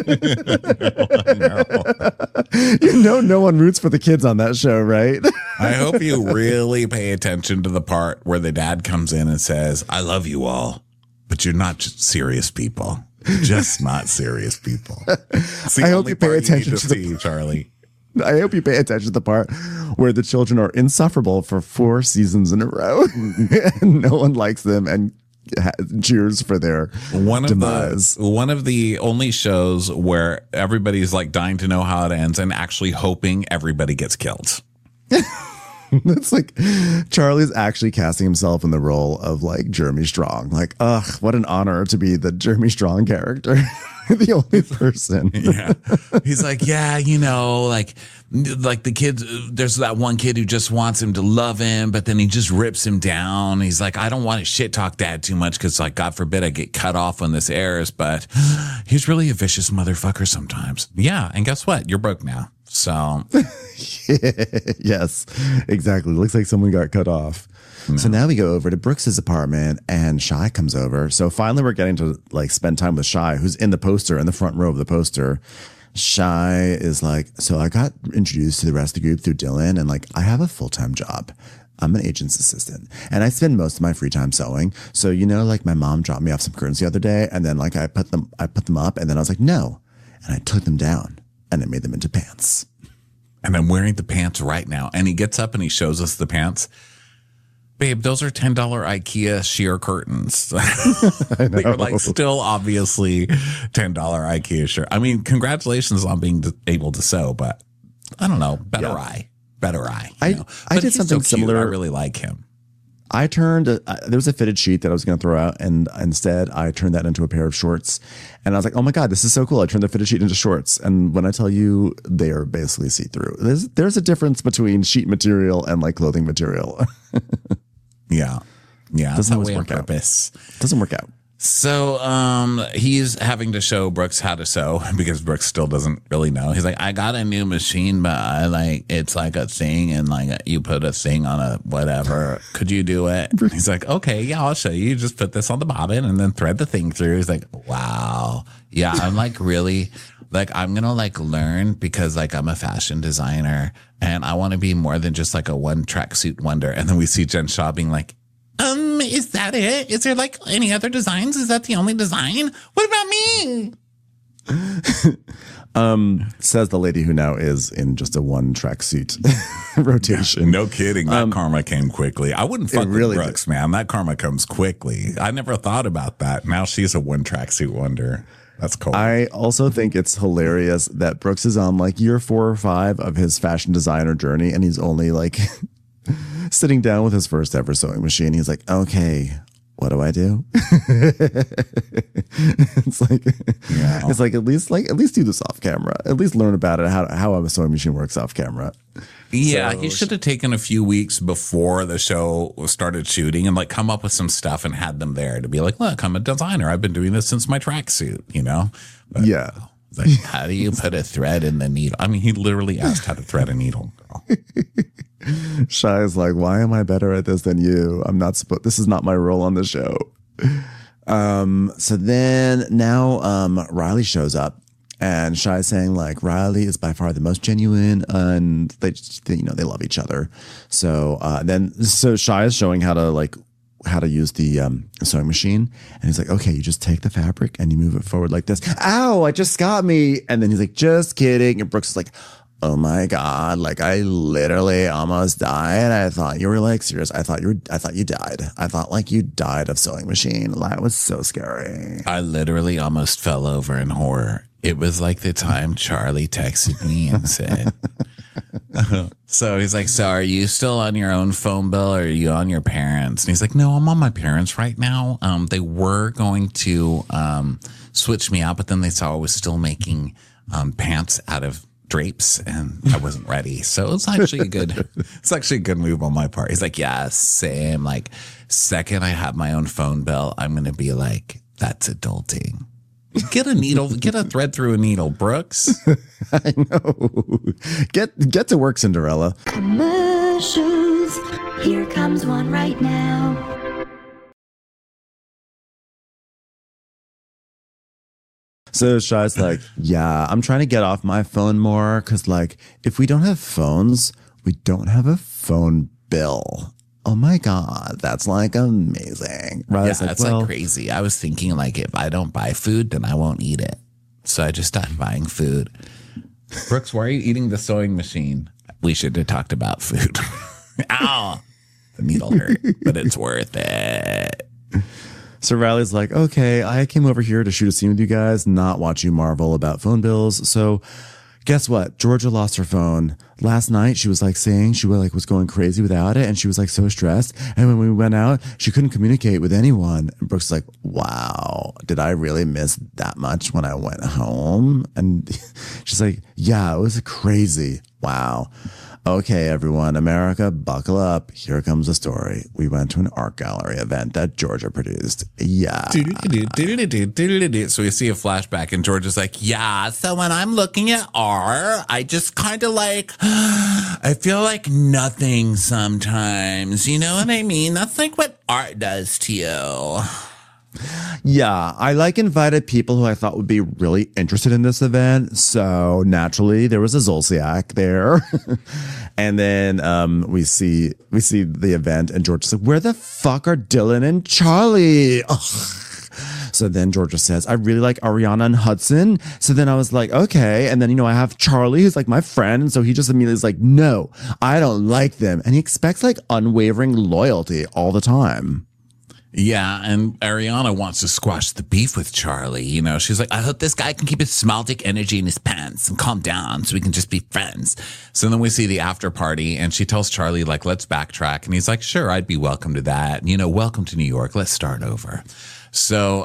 You know, no one roots for the kids on that show, right? I hope you really pay attention to the part where the dad comes in and says, I love you all, but you're not just serious people. You're just not serious people. I hope you pay attention to see, Charlie. I hope you pay attention to the part where the children are insufferable for 4 seasons in a row and no one likes them and cheers for their demise. One of the only shows where everybody's like dying to know how it ends and actually hoping everybody gets killed. It's like Charlie's actually casting himself in the role of like Jeremy Strong. Like, ugh, what an honor to be the Jeremy Strong character. The only person. Yeah. He's like, yeah, you know, like the kids, there's that one kid who just wants him to love him, but then he just rips him down. He's like, I don't want to shit talk dad too much because, like, God forbid I get cut off when this airs, but he's really a vicious motherfucker sometimes. Yeah. And guess what? You're broke now. So. Yes, exactly. Looks like someone got cut off. No. So now we go over to Brooks's apartment and Shy comes over. So finally we're getting to like spend time with Shy, who's in the poster, in the front row of the poster. Shy is like, so I got introduced to the rest of the group through Dylan and like, I have a full-time job. I'm an agent's assistant and I spend most of my free time sewing. So, you know, like my mom dropped me off some curtains the other day and then like I put them up and then I was like, no. And I took them down and I made them into pants. And I'm wearing the pants right now. And he gets up and he shows us the pants. Babe, those are $10 IKEA sheer curtains. They are like still obviously $10 IKEA shirt. I mean, congratulations on being able to sew, but I don't know. Better eye. I did something similar. I really like him. I turned, there was a fitted sheet that I was going to throw out, and instead I turned that into a pair of shorts. And I was like, oh my God, this is so cool. I turned the fitted sheet into shorts. And when I tell you, they are basically see-through. There's a difference between sheet material and like clothing material. Yeah. Doesn't always work out. Doesn't work out. So he's having to show Brooks how to sew because Brooks still doesn't really know. He's like, I got a new machine, but it's like a thing and like you put a thing on a whatever. Could you do it? He's like, okay, yeah, I'll show you. You just put this on the bobbin and then thread the thing through. He's like, wow. Yeah, I'm like really like I'm going to like learn because like I'm a fashion designer and I want to be more than just like a one tracksuit wonder. And then we see Jen Shaw being like, is that it? Is there like any other designs? Is that the only design? What about me? Says the lady who now is in just a one tracksuit rotation. Yeah, no kidding. That karma came quickly. I wouldn't fuck really with Brooks, man. That karma comes quickly. I never thought about that. Now she's a one tracksuit wonder. That's cool. I also think it's hilarious that Brooks is on like year 4 or 5 of his fashion designer journey, and he's only like sitting down with his first ever sewing machine. He's like, okay, what do I do? It's like at least do this off camera. At least learn about it, how a sewing machine works off camera. Yeah, so, he should have taken a few weeks before the show started shooting and like come up with some stuff and had them there to be like, look, I'm a designer. I've been doing this since my tracksuit, you know? But, yeah. Like, how do you put a thread in the needle? I mean, he literally asked how to thread a needle. Shy is like, why am I better at this than you? This is not my role on the show. So then now Riley shows up and Shy's saying like Riley is by far the most genuine and they love each other. So so Shy is showing how to use the sewing machine. And he's like, okay, you just take the fabric and you move it forward like this. Ow, it just got me. And then he's like, just kidding. And Brooks is like, oh my God, like I literally almost died. I thought you were like serious. I thought you died. I thought like you died of sewing machine. That was so scary. I literally almost fell over in horror. It was like the time Charlie texted me and said, so he's like, so are you still on your own phone bill or are you on your parents? And he's like, no, I'm on my parents right now. They were going to switch me out, but then they saw I was still making pants out of drapes and I wasn't ready. So it's actually a good move on my part. He's like, yeah, same. Like, second I have my own phone bill, I'm going to be like, that's adulting. Get a needle, get a thread through a needle, Brooks. I know. Get to work, Cinderella. Commercials. Here comes one right now. So Shy's like, yeah, I'm trying to get off my phone more because, like, if we don't have phones, we don't have a phone bill. Oh my God, that's like amazing. Right? Yeah, that's like crazy. I was thinking, like, if I don't buy food, then I won't eat it. So I just stopped buying food. Brooks, why are you eating the sewing machine? We should have talked about food. Ow! The needle hurt, but it's worth it. So Riley's like, okay, I came over here to shoot a scene with you guys, not watch you marvel about phone bills. So guess what? Georgia lost her phone. Last night, she was like saying she was going crazy without it. And she was like so stressed. And when we went out, she couldn't communicate with anyone. And Brooke's like, wow, did I really miss that much when I went home? And she's like, yeah, it was crazy. Wow. Okay, everyone, America, buckle up. Here comes the story. We went to an art gallery event that Georgia produced. Yeah. So we see a flashback and Georgia's like, yeah, so when I'm looking at art, I just kind of like, I feel like nothing sometimes. You know what I mean? That's like what art does to you. Yeah, I like invited people who I thought would be really interested in this event. So naturally, there was a Zolciak there. And then we see the event and Georgia's like, where the fuck are Dylan and Charlie? Ugh. So then Georgia says, I really like Ariana and Hudson. So then I was like, okay. And then, I have Charlie, who's like my friend. And so he just immediately is like, no, I don't like them. And he expects like unwavering loyalty all the time. Yeah, and Ariana wants to squash the beef with Charlie. She's like, I hope this guy can keep his small dick energy in his pants and calm down so we can just be friends. So then we see the after party and she tells Charlie, like, let's backtrack. And he's like, sure, I'd be welcome to that. Welcome to New York. Let's start over. So,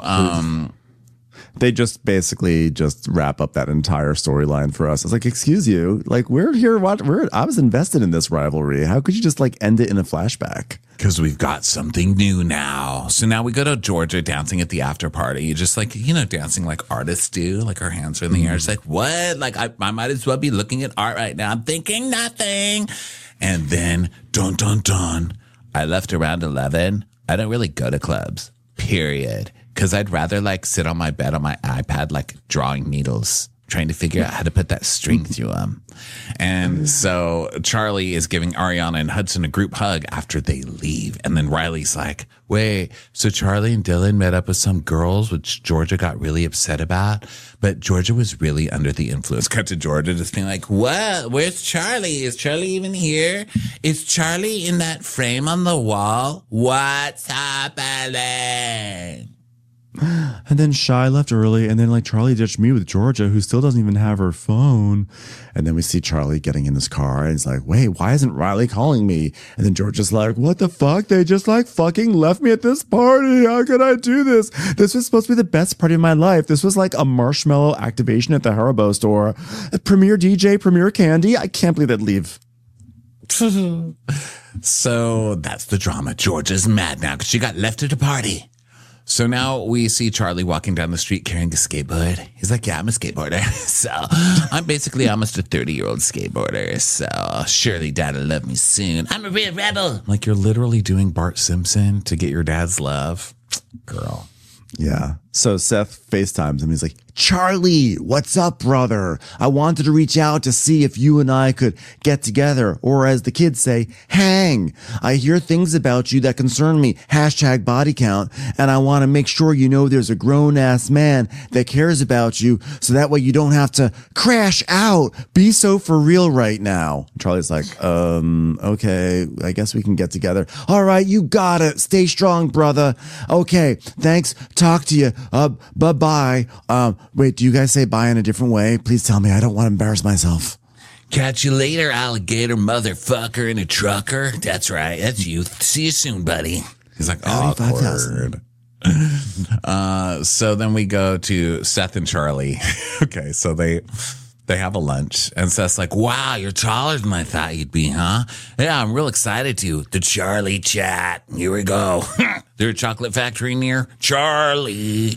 they just basically just wrap up that entire storyline for us. It's like, excuse you, like we're here. I was invested in this rivalry. How could you just like end it in a flashback? Because we've got something new now. So now we go to Georgia dancing at the after party. Just like, dancing like artists do. Like her hands are in the air. It's like, what? Like I might as well be looking at art right now. I'm thinking nothing. And then, dun, dun, dun. I left around 11. I don't really go to clubs, period. Because I'd rather like sit on my bed on my iPad, like drawing needles, trying to figure out how to put that string through them. And so Charlie is giving Ariana and Hudson a group hug after they leave. And then Riley's like, wait, so Charlie and Dylan met up with some girls, which Georgia got really upset about. But Georgia was really under the influence. Cut to Georgia just being like, what? Where's Charlie? Is Charlie even here? Is Charlie in that frame on the wall? What's happening? And then Shy left early, and then like Charlie ditched me with Georgia, who still doesn't even have her phone. And then we see Charlie getting in his car, and he's like, wait, why isn't Riley calling me? And then Georgia's like, what the fuck? They just like fucking left me at this party. How could I do this? This was supposed to be the best party of my life. This was like a marshmallow activation at the Haribo store. Premier DJ, Premier Candy. I can't believe they'd leave. So that's the drama. Georgia's mad now because she got left at a party. So now we see Charlie walking down the street carrying a skateboard. He's like, yeah, I'm a skateboarder. So I'm basically almost a 30-year-old skateboarder. So surely dad'll love me soon. I'm a real rebel. Like, you're literally doing Bart Simpson to get your dad's love. Girl. Yeah. So Seth FaceTimes him. He's like, Charlie, what's up, brother? I wanted to reach out to see if you and I could get together, or as the kids say, hang. I hear things about you that concern me, #body count, and I want to make sure you know there's a grown-ass man that cares about you, so that way you don't have to crash out. Be so for real right now. Charlie's like, okay, I guess we can get together. All right, you got it. Stay strong, brother. Okay, thanks. Talk to you. Bye-bye. Wait, do you guys say bye in a different way? Please tell me. I don't want to embarrass myself. Catch you later, alligator motherfucker and a trucker. That's right. That's you. See you soon, buddy. He's like, awkward. So then we go to Seth and Charlie. Okay, so they have a lunch, and Seth's like, wow, you're taller than I thought you'd be, huh? Yeah, I'm real excited to. The Charlie chat. Here we go. There a chocolate factory near? Charlie,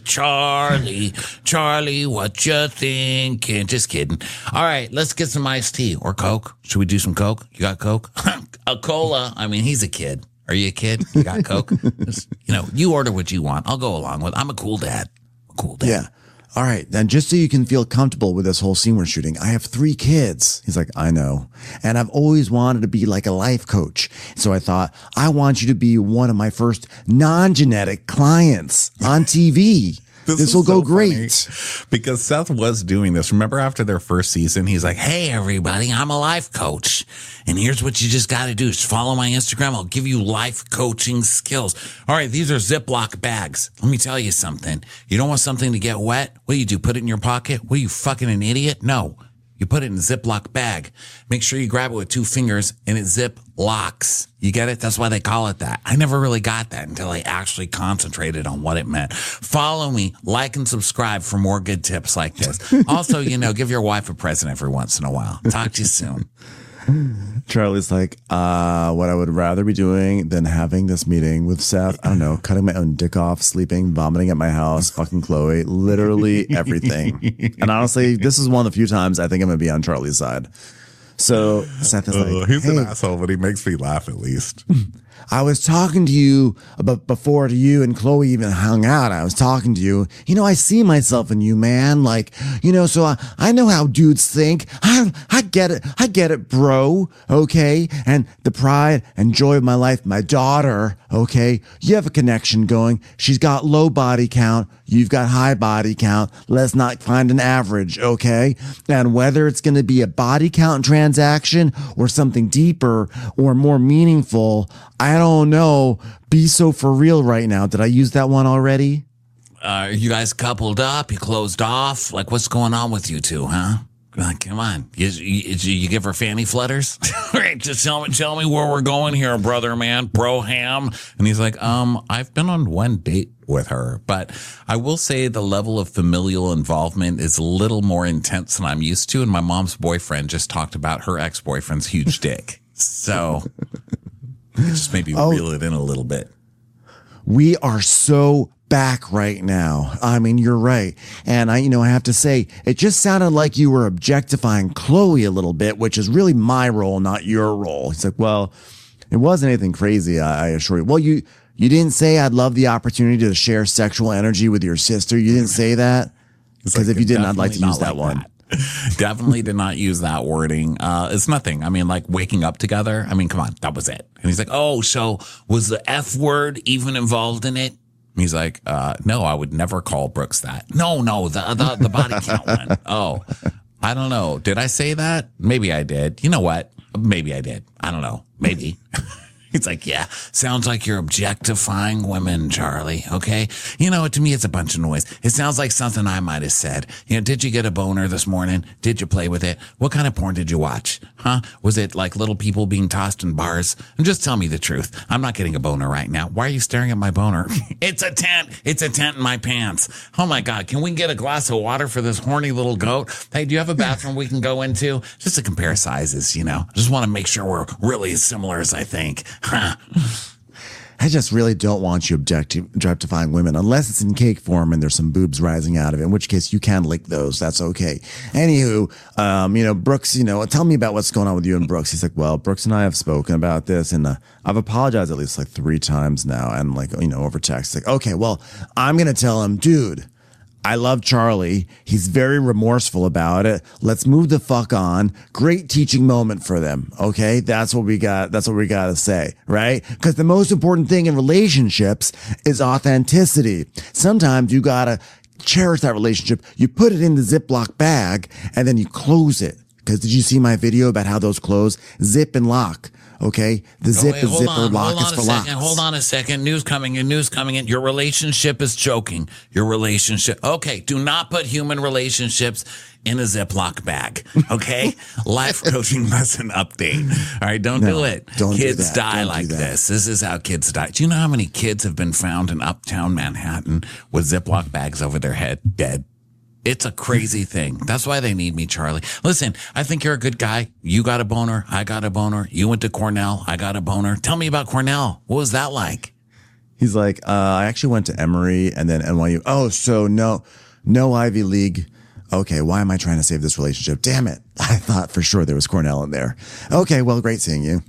what you thinking? Just kidding. All right, let's get some iced tea or Coke. Should we do some Coke? You got Coke? A cola. I mean, he's a kid. Are you a kid? You got Coke? Just, you order what you want. I'll go along with. I'm a cool dad. Yeah. All right, then just so you can feel comfortable with this whole scene we're shooting, I have 3 kids. He's like, I know. And I've always wanted to be like a life coach. So I thought, I want you to be one of my first non-genetic clients on TV. This will go great. Because Seth was doing this. Remember after their first season, he's like, hey, everybody, I'm a life coach. And here's what you just got to do. Just follow my Instagram. I'll give you life coaching skills. All right, these are Ziploc bags. Let me tell you something. You don't want something to get wet? What do? Put it in your pocket? What are you, fucking an idiot? No. You put it in a Ziploc bag. Make sure you grab it with 2 fingers and it zip locks. You get it? That's why they call it that. I never really got that until I actually concentrated on what it meant. Follow me, like and subscribe for more good tips like this. Also, give your wife a present every once in a while. Talk to you soon. Charlie's like, what I would rather be doing than having this meeting with Seth, I don't know, cutting my own dick off, sleeping, vomiting at my house, fucking Chloe, literally everything. And honestly, this is one of the few times I think I'm going to be on Charlie's side. So Seth is like, he's an asshole, but he makes me laugh at least. I was talking to you about before to you and Chloe even hung out. I was talking to you. I see myself in you, man. So I know how dudes think. I get it. I get it, bro. Okay. And the pride and joy of my life, my daughter. Okay. You have a connection going. She's got low body count. You've got high body count. Let's not find an average. Okay. And whether it's going to be a body count transaction or something deeper or more meaningful, I don't know. Be so for real right now. Did I use that one already? You guys coupled up? You closed off? Like, what's going on with you two, huh? Like, come on. You give her fanny flutters? Right, just tell me where we're going here, brother, man. Bro ham. And he's like, I've been on one date with her, but I will say the level of familial involvement is a little more intense than I'm used to. And my mom's boyfriend just talked about her ex-boyfriend's huge dick. So it just made me reel it in a little bit. We are so back right now. I mean, you're right. And I have to say, it just sounded like you were objectifying Chloe a little bit, which is really my role, not your role. He's like, well, it wasn't anything crazy, I assure you. Well, you didn't say I'd love the opportunity to share sexual energy with your sister. You didn't say that? Because if you didn't, I'd like to use that one. Definitely did not use that wording. It's nothing. I mean, like waking up together. I mean, come on, that was it. And he's like, oh, so was the F word even involved in it? He's like, no, I would never call Brooks that. No, the body count one. Oh, I don't know. Did I say that? Maybe I did. You know what? Maybe I did. I don't know. Maybe. He's like, yeah, sounds like you're objectifying women, Charlie. Okay. To me, it's a bunch of noise. It sounds like something I might have said. Did you get a boner this morning? Did you play with it? What kind of porn did you watch? Huh? Was it like little people being tossed in bars? And just tell me the truth. I'm not getting a boner right now. Why are you staring at my boner? It's a tent. It's a tent in my pants. Oh my God. Can we get a glass of water for this horny little goat? Hey, do you have a bathroom we can go into? Just to compare sizes, Just want to make sure we're really as similar as I think. I just really don't want you objectifying women unless it's in cake form and there's some boobs rising out of it, in which case you can lick those. That's okay. Anywho, Brooks, tell me about what's going on with you and Brooks. He's like, well, Brooks and I have spoken about this and I've apologized at least like 3 times now and over text. Like, okay, well, I'm going to tell him, dude, I love Charlie. He's very remorseful about it. Let's move the fuck on. Great teaching moment for them. Okay. That's what we got. That's what we got to say, right? Because the most important thing in relationships is authenticity. Sometimes you got to cherish that relationship. You put it in the Ziploc bag and then you close it. Because did you see my video about how those close? Zip and lock. Okay, the zip is zipper, lock is for lock. Hold on a second. News coming in. Your relationship is choking. Your relationship. Okay, do not put human relationships in a Ziploc bag. Okay, life coaching lesson update. All right, don't do it. Kids die like this. This is how kids die. Do you know how many kids have been found in uptown Manhattan with Ziploc bags over their head, dead? It's a crazy thing. That's why they need me, Charlie. Listen, I think you're a good guy. You got a boner. I got a boner. You went to Cornell. I got a boner. Tell me about Cornell. What was that like? He's like, I actually went to Emory and then NYU. Oh, so no Ivy League. Okay, why am I trying to save this relationship? Damn it. I thought for sure there was Cornell in there. Okay, well, great seeing you.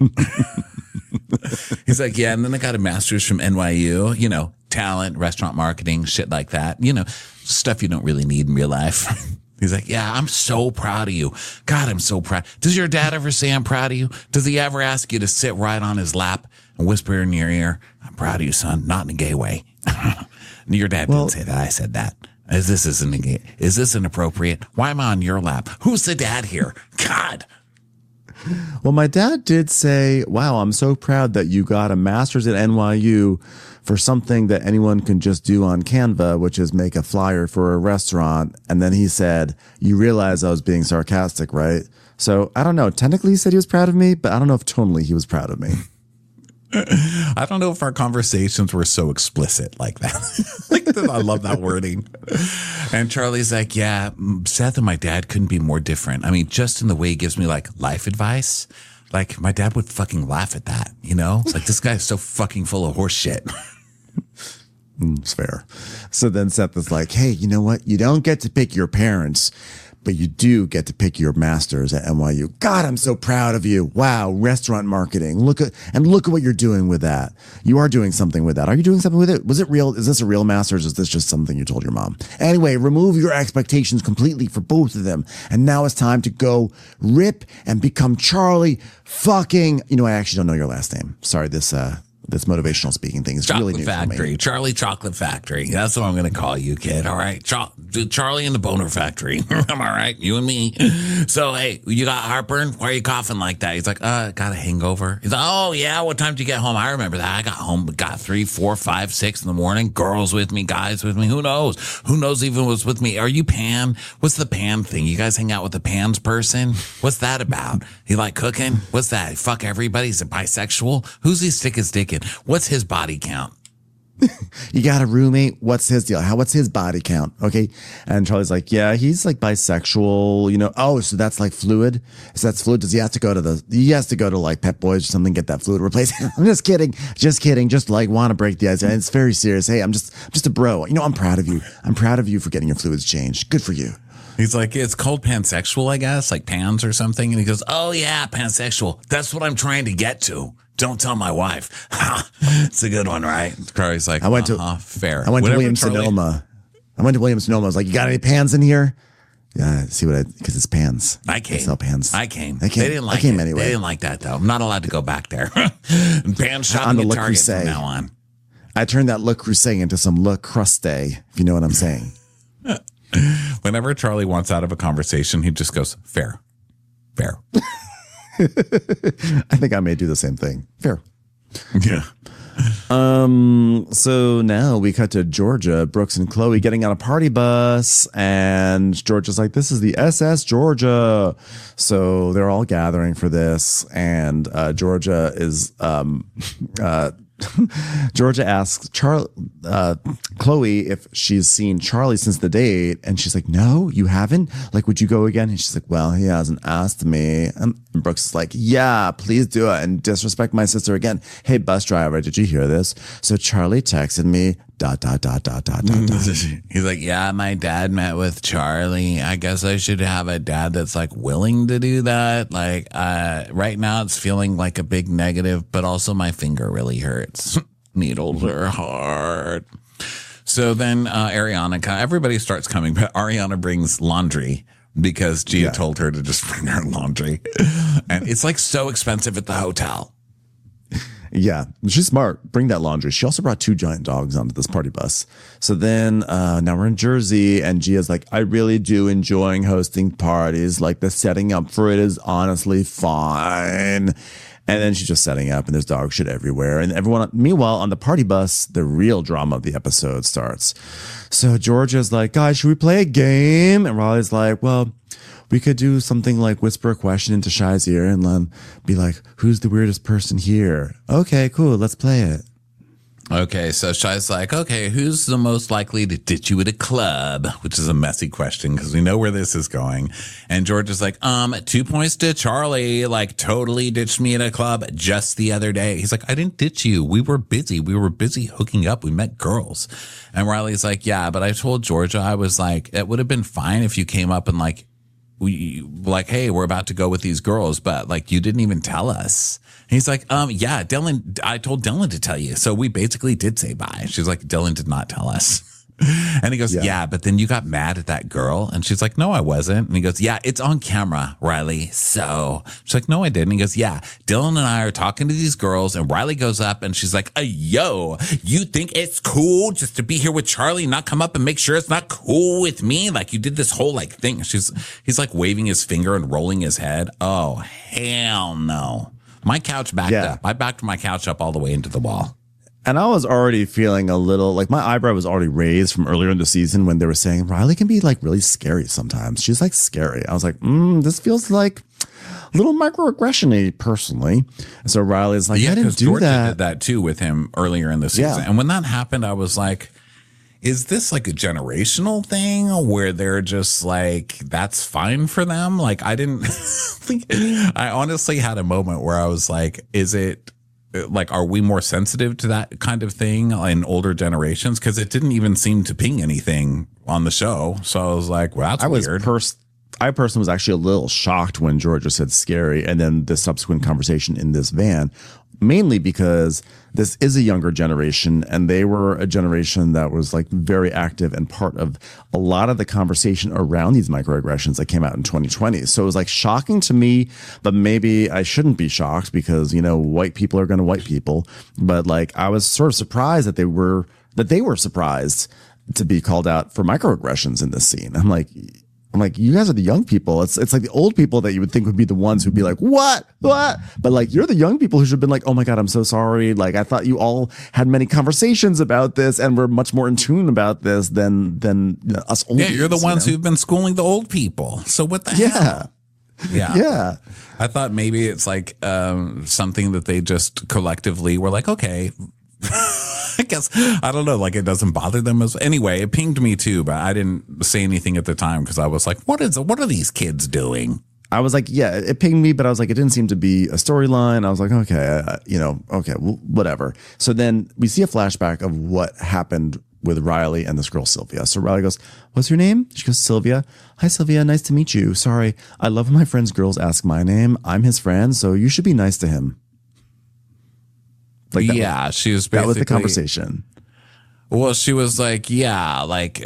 He's like, yeah, and then I got a master's from NYU, talent, restaurant marketing, shit like that, stuff you don't really need in real life. He's like, yeah, I'm so proud of you. God, I'm so proud. Does your dad ever say I'm proud of you? Does he ever ask you to sit right on his lap and whisper in your ear, I'm proud of you, son, not in a gay way? Your dad didn't say that. I said that. Is this inappropriate? Why am I on your lap? Who's the dad here? God. Well, my dad did say, wow, I'm so proud that you got a master's at NYU for something that anyone can just do on Canva, which is make a flyer for a restaurant. And then he said, you realize I was being sarcastic, right? So I don't know. Technically, he said he was proud of me, but I don't know if tonally he was proud of me. I don't know if our conversations were so explicit like that. I love that wording. And Charlie's like, yeah, Seth and my dad couldn't be more different. I mean, just in the way he gives me like life advice, like my dad would fucking laugh at that, It's like, this guy's so fucking full of horse shit. It's fair. So then Seth is like, hey, you know what? You don't get to pick your parents, but you do get to pick your masters at NYU. God, I'm so proud of you. Wow, restaurant marketing. Look at what you're doing with that. You are doing something with that. Are you doing something with it? Was it real? Is this a real master's? Or is this just something you told your mom? Anyway, remove your expectations completely for both of them. And now it's time to go rip and become Charlie fucking, I actually don't know your last name. Sorry, this motivational speaking thing is really new Factory. for me. Charlie Chocolate Factory. That's what I'm going to call you, kid. All right. Charlie and the Boner Factory. Am I right? You and me. So, hey, you got heartburn? Why are you coughing like that? He's like, got a hangover. He's like, oh, yeah. What time did you get home? I remember that. I got home, got 3, 4, 5, 6 in the morning. Girls with me, guys with me. Who knows? Who knows even what's with me? Are you Pan? What's the Pan thing? You guys hang out with the Pans person? What's that about? You like cooking? What's that? Fuck everybody? Is it bisexual? Who's he stick his dick in? What's his body count? You got a roommate? What's his deal? What's his body count? Okay. And Charlie's like, yeah, he's like bisexual, Oh, so that's like fluid? So that's fluid. Does he have to go to like Pep Boys or something, get that fluid replaced? I'm just kidding. Just like want to break the ice. It's very serious. Hey, I'm just a bro. I'm proud of you. I'm proud of you for getting your fluids changed. Good for you. He's like, it's called pansexual, I guess, like pans or something. And he goes, oh yeah, pansexual. That's what I'm trying to get to. Don't tell my wife. It's a good one, right? Charlie's like, fair. I went to Williams-Sonoma. I was like, you got any pans in here? Yeah, because it's pans. I came. They sell pans. I came. They didn't like it. Anyway. They didn't like that, though. I'm not allowed to go back there. Pan shopping at Target from now on. I turned that Le Creuset into some Le Crusté, if you know what I'm saying. Whenever Charlie wants out of a conversation, he just goes, fair. I think I may do the same thing. Fair. Yeah. So now we cut to Georgia, Brooks and Chloe getting on a party bus, and Georgia's like, this is the SS Georgia. So they're all gathering for this, and Georgia is Georgia asks Chloe if she's seen Charlie since the date. And she's like, no, you haven't? Like, would you go again? And she's like, well, he hasn't asked me. And Brooks is like, yeah, please do it. And disrespect my sister again. Hey, bus driver, did you hear this? So Charlie texted me, ... He's like, yeah, my dad met with Charlie. I guess I should have a dad that's like willing to do that. Like, right now it's feeling like a big negative, but also my finger really hurts. Needles are hard. So then Ariana, everybody starts coming, but Ariana brings laundry because Gia told her to just bring her laundry. And it's like so expensive at the hotel. Yeah, she's smart. Bring that laundry. She also brought 2 giant dogs onto this party bus. So then now we're in Jersey, and Gia's like, I really do enjoying hosting parties. Like, the setting up for it is honestly fine. And then she's just setting up, and there's dog shit everywhere. And everyone, meanwhile, on the party bus, the real drama of the episode starts. So Georgia's like, guys, should we play a game? And Riley's like, well, we could do something like whisper a question into Shy's ear and then be like, who's the weirdest person here? Okay, cool. Let's play it. Okay, so Shy's like, okay, who's the most likely to ditch you at a club? Which is a messy question because we know where this is going. And George is like, 2 points to Charlie, like totally ditched me at a club just the other day. He's like, I didn't ditch you. We were busy. We were busy hooking up. We met girls. And Riley's like, yeah, but I told Georgia, I was like, it would have been fine if you came up and like, hey, we're about to go with these girls, but like, you didn't even tell us. And he's like, yeah, Dylan, I told Dylan to tell you. So we basically did say bye. She's like, Dylan did not tell us. And he goes, yeah, but then you got mad at that girl. And she's like, no, I wasn't. And he goes, yeah, it's on camera, Riley. So she's like, no, I didn't. He goes, yeah, Dylan and I are talking to these girls. And Riley goes up and she's like, yo, you think it's cool just to be here with Charlie and not come up and make sure it's not cool with me? Like, you did this whole like thing. He's like waving his finger and rolling his head. Oh, hell no. My couch backed up. I backed my couch up all the way into the wall. And I was already feeling a little like my eyebrow was already raised from earlier in the season when they were saying Riley can be like really scary sometimes. She's like scary. I was like, this feels like a little microaggression-y personally. So Riley's like, I didn't do Georgia that. did that too with him earlier in the season. Yeah. And when that happened, I was like, is this like a generational thing where they're just like, that's fine for them? Like, I didn't think, I honestly had a moment where I was like, is it, like, are we more sensitive to that kind of thing in older generations? Because it didn't even seem to ping anything on the show. So I was like, well, that's weird. I personally was actually a little shocked when Georgia said scary and then the subsequent conversation in this van, mainly because this is a younger generation and they were a generation that was like very active and part of a lot of the conversation around these microaggressions that came out in 2020. So it was like shocking to me, but maybe I shouldn't be shocked because, you know, white people are going to white people. But like, I was sort of surprised that they were surprised to be called out for microaggressions in this scene. I'm like, you guys are the young people. It's like the old people that you would think would be the ones who'd be like, what? But like, you're the young people who should have been like, oh my God, I'm so sorry. Like, I thought you all had many conversations about this and were much more in tune about this than us old. Yeah, you're the ones who've been schooling the old people. So what the hell? Yeah. I thought maybe it's like something that they just collectively were like, okay. I guess, I don't know, like it doesn't bother them as anyway. It pinged me too, but I didn't say anything at the time because I was like, what are these kids doing? I was like, yeah, it pinged me, but I was like, it didn't seem to be a storyline. I was like, okay, okay, well, whatever. So then we see a flashback of what happened with Riley and this girl, Sylvia. So Riley goes, what's your name? She goes, Sylvia. Hi, Sylvia. Nice to meet you. Sorry. I love when my friends' girls ask my name. I'm his friend, so you should be nice to him. Like she was basically, that was the conversation. Well, she was like, yeah, like,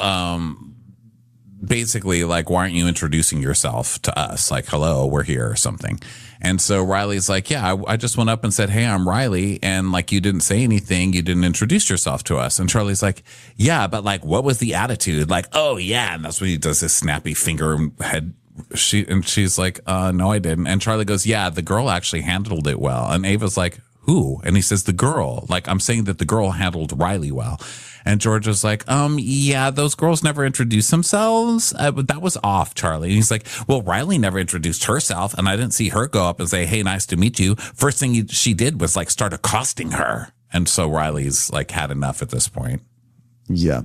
basically like, why aren't you introducing yourself to us? Like, hello, we're here or something. And so Riley's like, yeah, I just went up and said, hey, I'm Riley. And like, you didn't say anything. You didn't introduce yourself to us. And Charlie's like, yeah, but like, what was the attitude? Like, oh yeah. And that's when he does his snappy finger head. She's like, no, I didn't. And Charlie goes, yeah, the girl actually handled it well. And Ava's like, who? And he says, the girl. Like, I'm saying that the girl handled Riley well. And George was like, yeah, those girls never introduced themselves. But that was off, Charlie. And he's like, well, Riley never introduced herself. And I didn't see her go up and say, hey, nice to meet you. First thing she did was like start accosting her. And so Riley's like had enough at this point. Yeah.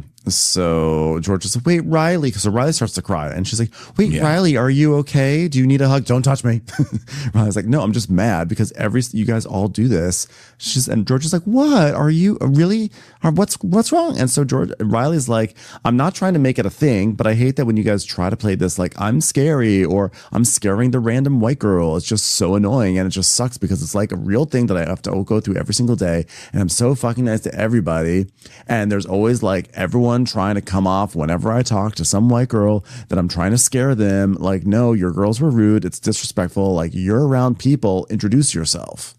So George is like, wait, Riley. So Riley starts to cry and she's like, wait, Yeah. Riley, are you okay? Do you need a hug? Don't touch me. Riley's like, no, I'm just mad because you guys all do this. And George is like, what? Are you really? What's wrong? And so Riley's like, I'm not trying to make it a thing, but I hate that when you guys try to play this, like I'm scary or I'm scaring the random white girl. It's just so annoying. And it just sucks because it's like a real thing that I have to go through every single day. And I'm so fucking nice to everybody. And there's always like everyone trying to come off whenever I talk to some white girl that I'm trying to scare them. Like, no, your girls were rude. It's disrespectful. Like, you're around people. Introduce yourself.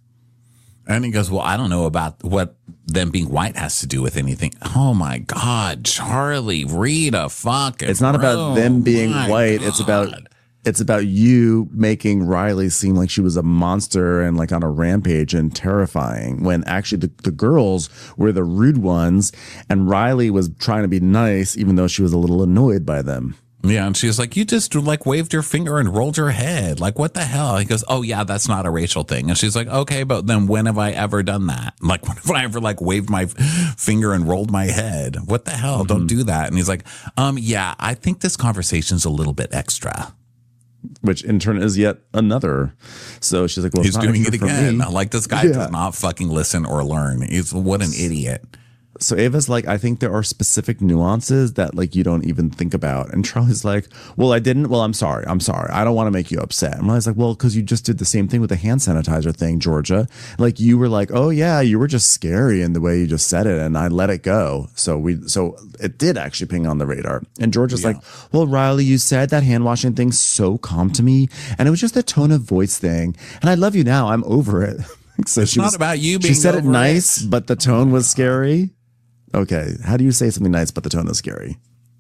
And he goes, well, I don't know about what them being white has to do with anything. Oh my God, Charlie, read a fucking It's not about them being white. God. It's about you making Riley seem like she was a monster and like on a rampage and terrifying when actually the girls were the rude ones and Riley was trying to be nice even though she was a little annoyed by them. Yeah, and she's like, you just like waved your finger and rolled your head. Like, what the hell? He goes, oh yeah, that's not a racial thing. And she's like, okay, but then when have I ever done that? Like, when have I ever like waved my finger and rolled my head? What the hell? Don't do that. And he's like, yeah, I think this conversation's a little bit extra. Which in turn is yet another. So she's like, well, He's it's not doing it extra for again. me. Like, this guy does not fucking listen or learn. What an idiot. So Ava's like, I think there are specific nuances that like you don't even think about. And Charlie's like, well, I didn't. Well, I'm sorry. I don't want to make you upset. And Riley's like, well, because you just did the same thing with the hand sanitizer thing, Georgia. Like you were like, oh yeah, you were just scary in the way you just said it, and I let it go. So it did actually ping on the radar. And Georgia's like, well, Riley, you said that hand washing thing so calm to me, and it was just a tone of voice thing. And I love you now. I'm over it. So It's not about you being She said it over nice, but the tone was scary. Okay, how do you say something nice but the tone is scary?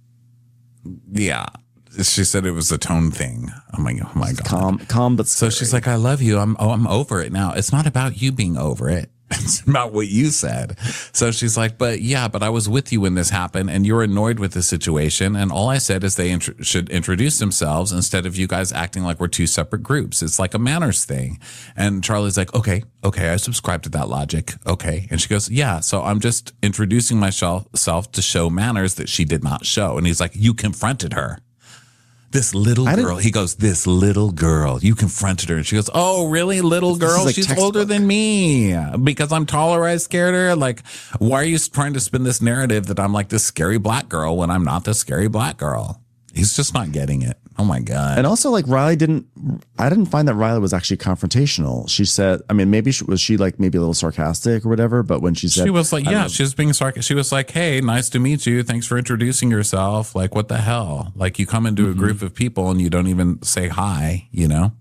Yeah. She said it was a tone thing. Oh my God. Calm but So scary. she's like, I love you. I'm over it now. It's not about you being over it. It's about what you said. So she's like, but I was with you when this happened and you're annoyed with the situation. And all I said is they should introduce themselves instead of you guys acting like we're two separate groups. It's like a manners thing. And Charlie's like, okay, I subscribe to that logic. Okay. And she goes, yeah, so I'm just introducing myself to show manners that she did not show. And he's like, you confronted her. This little girl, he goes, this little girl, you confronted her. And she goes, oh, really? Little girl? like She's textbook. older than me because I'm taller. I scared her. Like, why are you trying to spin this narrative that I'm like this scary black girl when I'm not the scary black girl? He's just not getting it. Oh my God. And also, like I didn't find that Riley was actually confrontational. She said, I mean, maybe was she like maybe a little sarcastic or whatever, but when she said, she was like, yeah, she was being sarcastic. She was like, hey, nice to meet you. Thanks for introducing yourself. Like, what the hell? Like, you come into a group of people and you don't even say hi, you know?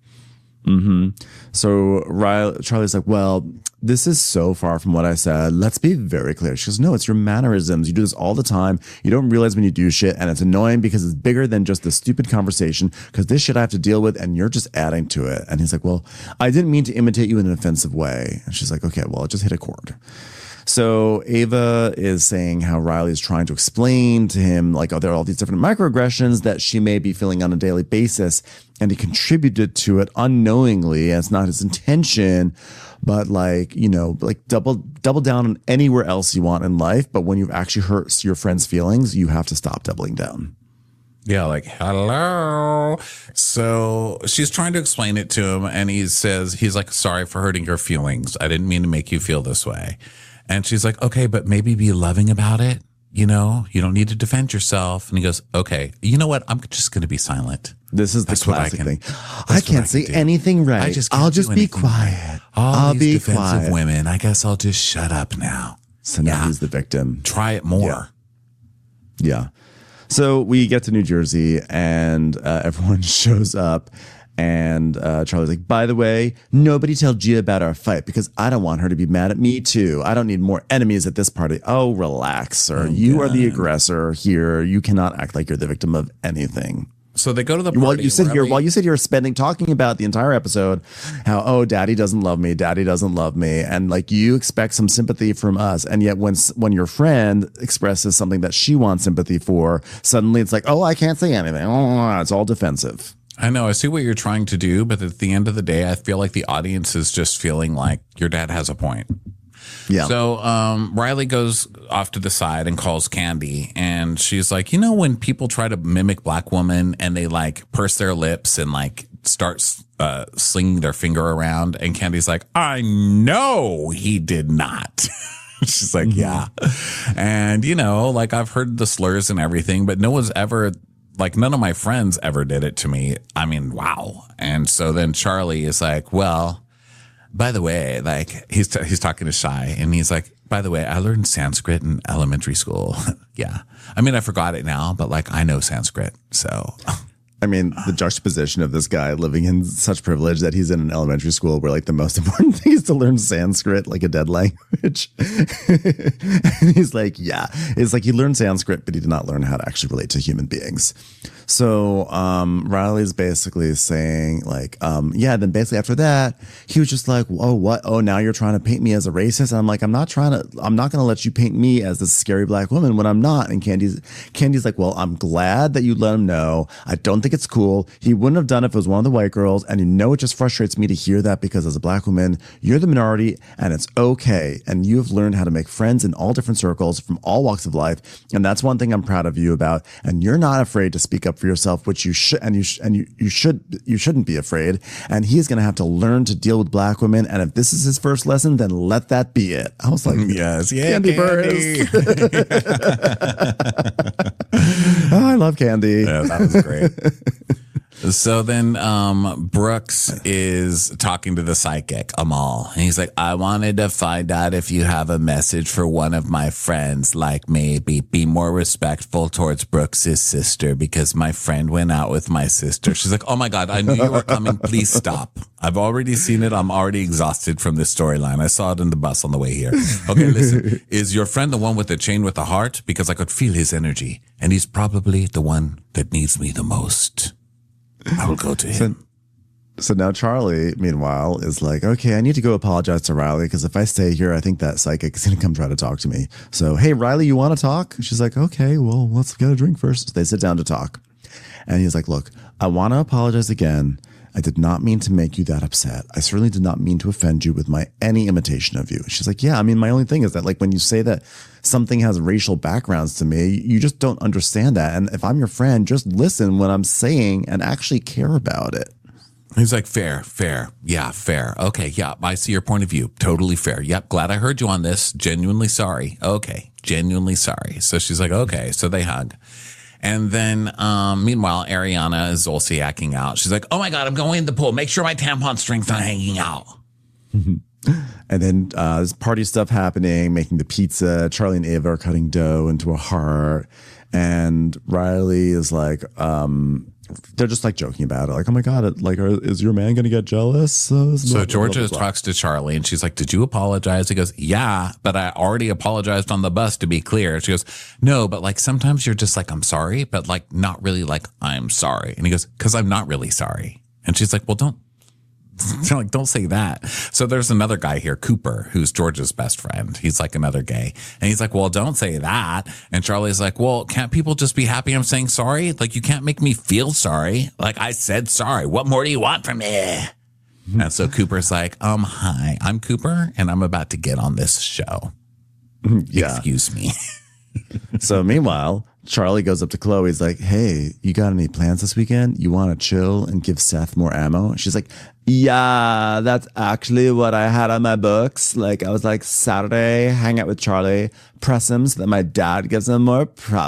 So Charlie's like, well, this is so far from what I said. Let's be very clear. She goes, no, it's your mannerisms. You do this all the time. You don't realize when you do shit. And it's annoying because it's bigger than just the stupid conversation because this shit I have to deal with and you're just adding to it. And he's like, well, I didn't mean to imitate you in an offensive way. And she's like, okay, well, it just hit a chord. So Ava is saying how Riley is trying to explain to him, like, oh, there are all these different microaggressions that she may be feeling on a daily basis. And he contributed to it unknowingly. And it's not his intention, but like, you know, like double down on anywhere else you want in life. But when you've actually hurt your friend's feelings, you have to stop doubling down. Yeah, like, hello. So she's trying to explain it to him. And he's like, sorry for hurting your feelings. I didn't mean to make you feel this way. And she's like, okay, but maybe be loving about it. You know, you don't need to defend yourself. And he goes, okay, you know what? I'm just going to be silent. This is That's the what I classic can- thing. that's I what can't I say can do. anything right. Can't I'll just do be anything right. quiet. All I'll these be defensive quiet. women. I guess I'll just shut up now. So now Yeah. he's the victim. Try it more. Yeah. So we get to New Jersey and everyone shows up. And Charlie's like, by the way, nobody tell Gia about our fight because I don't want her to be mad at me too. I don't need more enemies at this party. Oh, relax, sir. You are the aggressor here. You cannot act like you're the victim of anything. So they go to the party. While you sit here talking about the entire episode, how, daddy doesn't love me. And like you expect some sympathy from us. And yet when your friend expresses something that she wants sympathy for, suddenly it's like, oh, I can't say anything. Oh, it's all defensive. I know. I see what you're trying to do. But at the end of the day, I feel like the audience is just feeling like your dad has a point. Yeah. So Riley goes off to the side and calls Candy, and she's like, when people try to mimic black woman and they like purse their lips and like start slinging their finger around, and Candy's like, I know he did not. She's like, yeah. And, like I've heard the slurs and everything, but no one's ever, like none of my friends ever did it to me. I mean, wow. And so then Charlie is like, well, by the way, like he's talking to Shy, and he's like, by the way, I learned Sanskrit in elementary school. Yeah. I mean, I forgot it now, but like I know Sanskrit. So I mean, the juxtaposition of this guy living in such privilege that he's in an elementary school where like the most important thing is to learn Sanskrit, like a dead language. And he's like, yeah, it's like he learned Sanskrit, but he did not learn how to actually relate to human beings. So Riley's basically saying like, then basically after that, he was just like, oh, what? Oh, now you're trying to paint me as a racist. And I'm like, I'm not going to let you paint me as this scary black woman when I'm not. And Candy's like, well, I'm glad that you let him know. I don't think it's cool. He wouldn't have done it if it was one of the white girls. And it just frustrates me to hear that because as a black woman, you're the minority and it's okay. And you've learned how to make friends in all different circles from all walks of life. And that's one thing I'm proud of you about. And you're not afraid to speak up for yourself, which you should, and you shouldn't be afraid. And he's going to have to learn to deal with black women. And if this is his first lesson, then let that be it. I was like, yes, yeah, Candy Burris. Oh, I love Candy. Yeah, that was great. So then Brooks is talking to the psychic, Amal. And he's like, I wanted to find out if you have a message for one of my friends, like maybe be more respectful towards Brooks's sister because my friend went out with my sister. She's like, oh my God, I knew you were coming. Please stop. I've already seen it. I'm already exhausted from this storyline. I saw it in the bus on the way here. Okay, listen. Is your friend the one with the chain with the heart? Because I could feel his energy. And he's probably the one that needs me the most. I will go to him. So now Charlie, meanwhile, is like, okay, I need to go apologize to Riley because if I stay here, I think that psychic is going to come try to talk to me. So, hey, Riley, you want to talk? She's like, okay, well, let's get a drink first. So they sit down to talk. And he's like, look, I want to apologize again. I did not mean to make you that upset. I certainly did not mean to offend you with any imitation of you. She's like, yeah, I mean, my only thing is that like when you say that something has racial backgrounds to me, you just don't understand that. And if I'm your friend, just listen when I'm saying and actually care about it. He's like, fair. Yeah, fair. Okay, yeah, I see your point of view. Totally fair. Yep, glad I heard you on this. Genuinely sorry. Okay, genuinely sorry. So she's like, okay. So they hug. And then, meanwhile, Ariana is also yakking out. She's like, oh my God, I'm going in the pool. Make sure my tampon string's not hanging out. And then there's party stuff happening, making the pizza. Charlie and Ava are cutting dough into a heart. And Riley is like, they're just like joking about it. Like, oh my God, is your man going to get jealous? So Georgia talks to Charlie and she's like, did you apologize? He goes, yeah, but I already apologized on the bus to be clear. She goes, no, but like sometimes you're just like, I'm sorry, but like not really like I'm sorry. And he goes, because I'm not really sorry. And she's like, well, don't say that. So there's another guy here, Cooper, who's George's best friend. He's like another gay. And he's like, well, don't say that. And Charlie's like, well, can't people just be happy I'm saying sorry? Like, you can't make me feel sorry. Like, I said sorry. What more do you want from me? And so Cooper's like, hi, I'm Cooper, and I'm about to get on this show. Yeah. Excuse me. So meanwhile, Charlie goes up to Chloe. He's like, hey, you got any plans this weekend? You want to chill and give Seth more ammo? She's like, yeah, that's actually what I had on my books. Like, I was like, Saturday, hang out with Charlie, press him so that my dad gives him more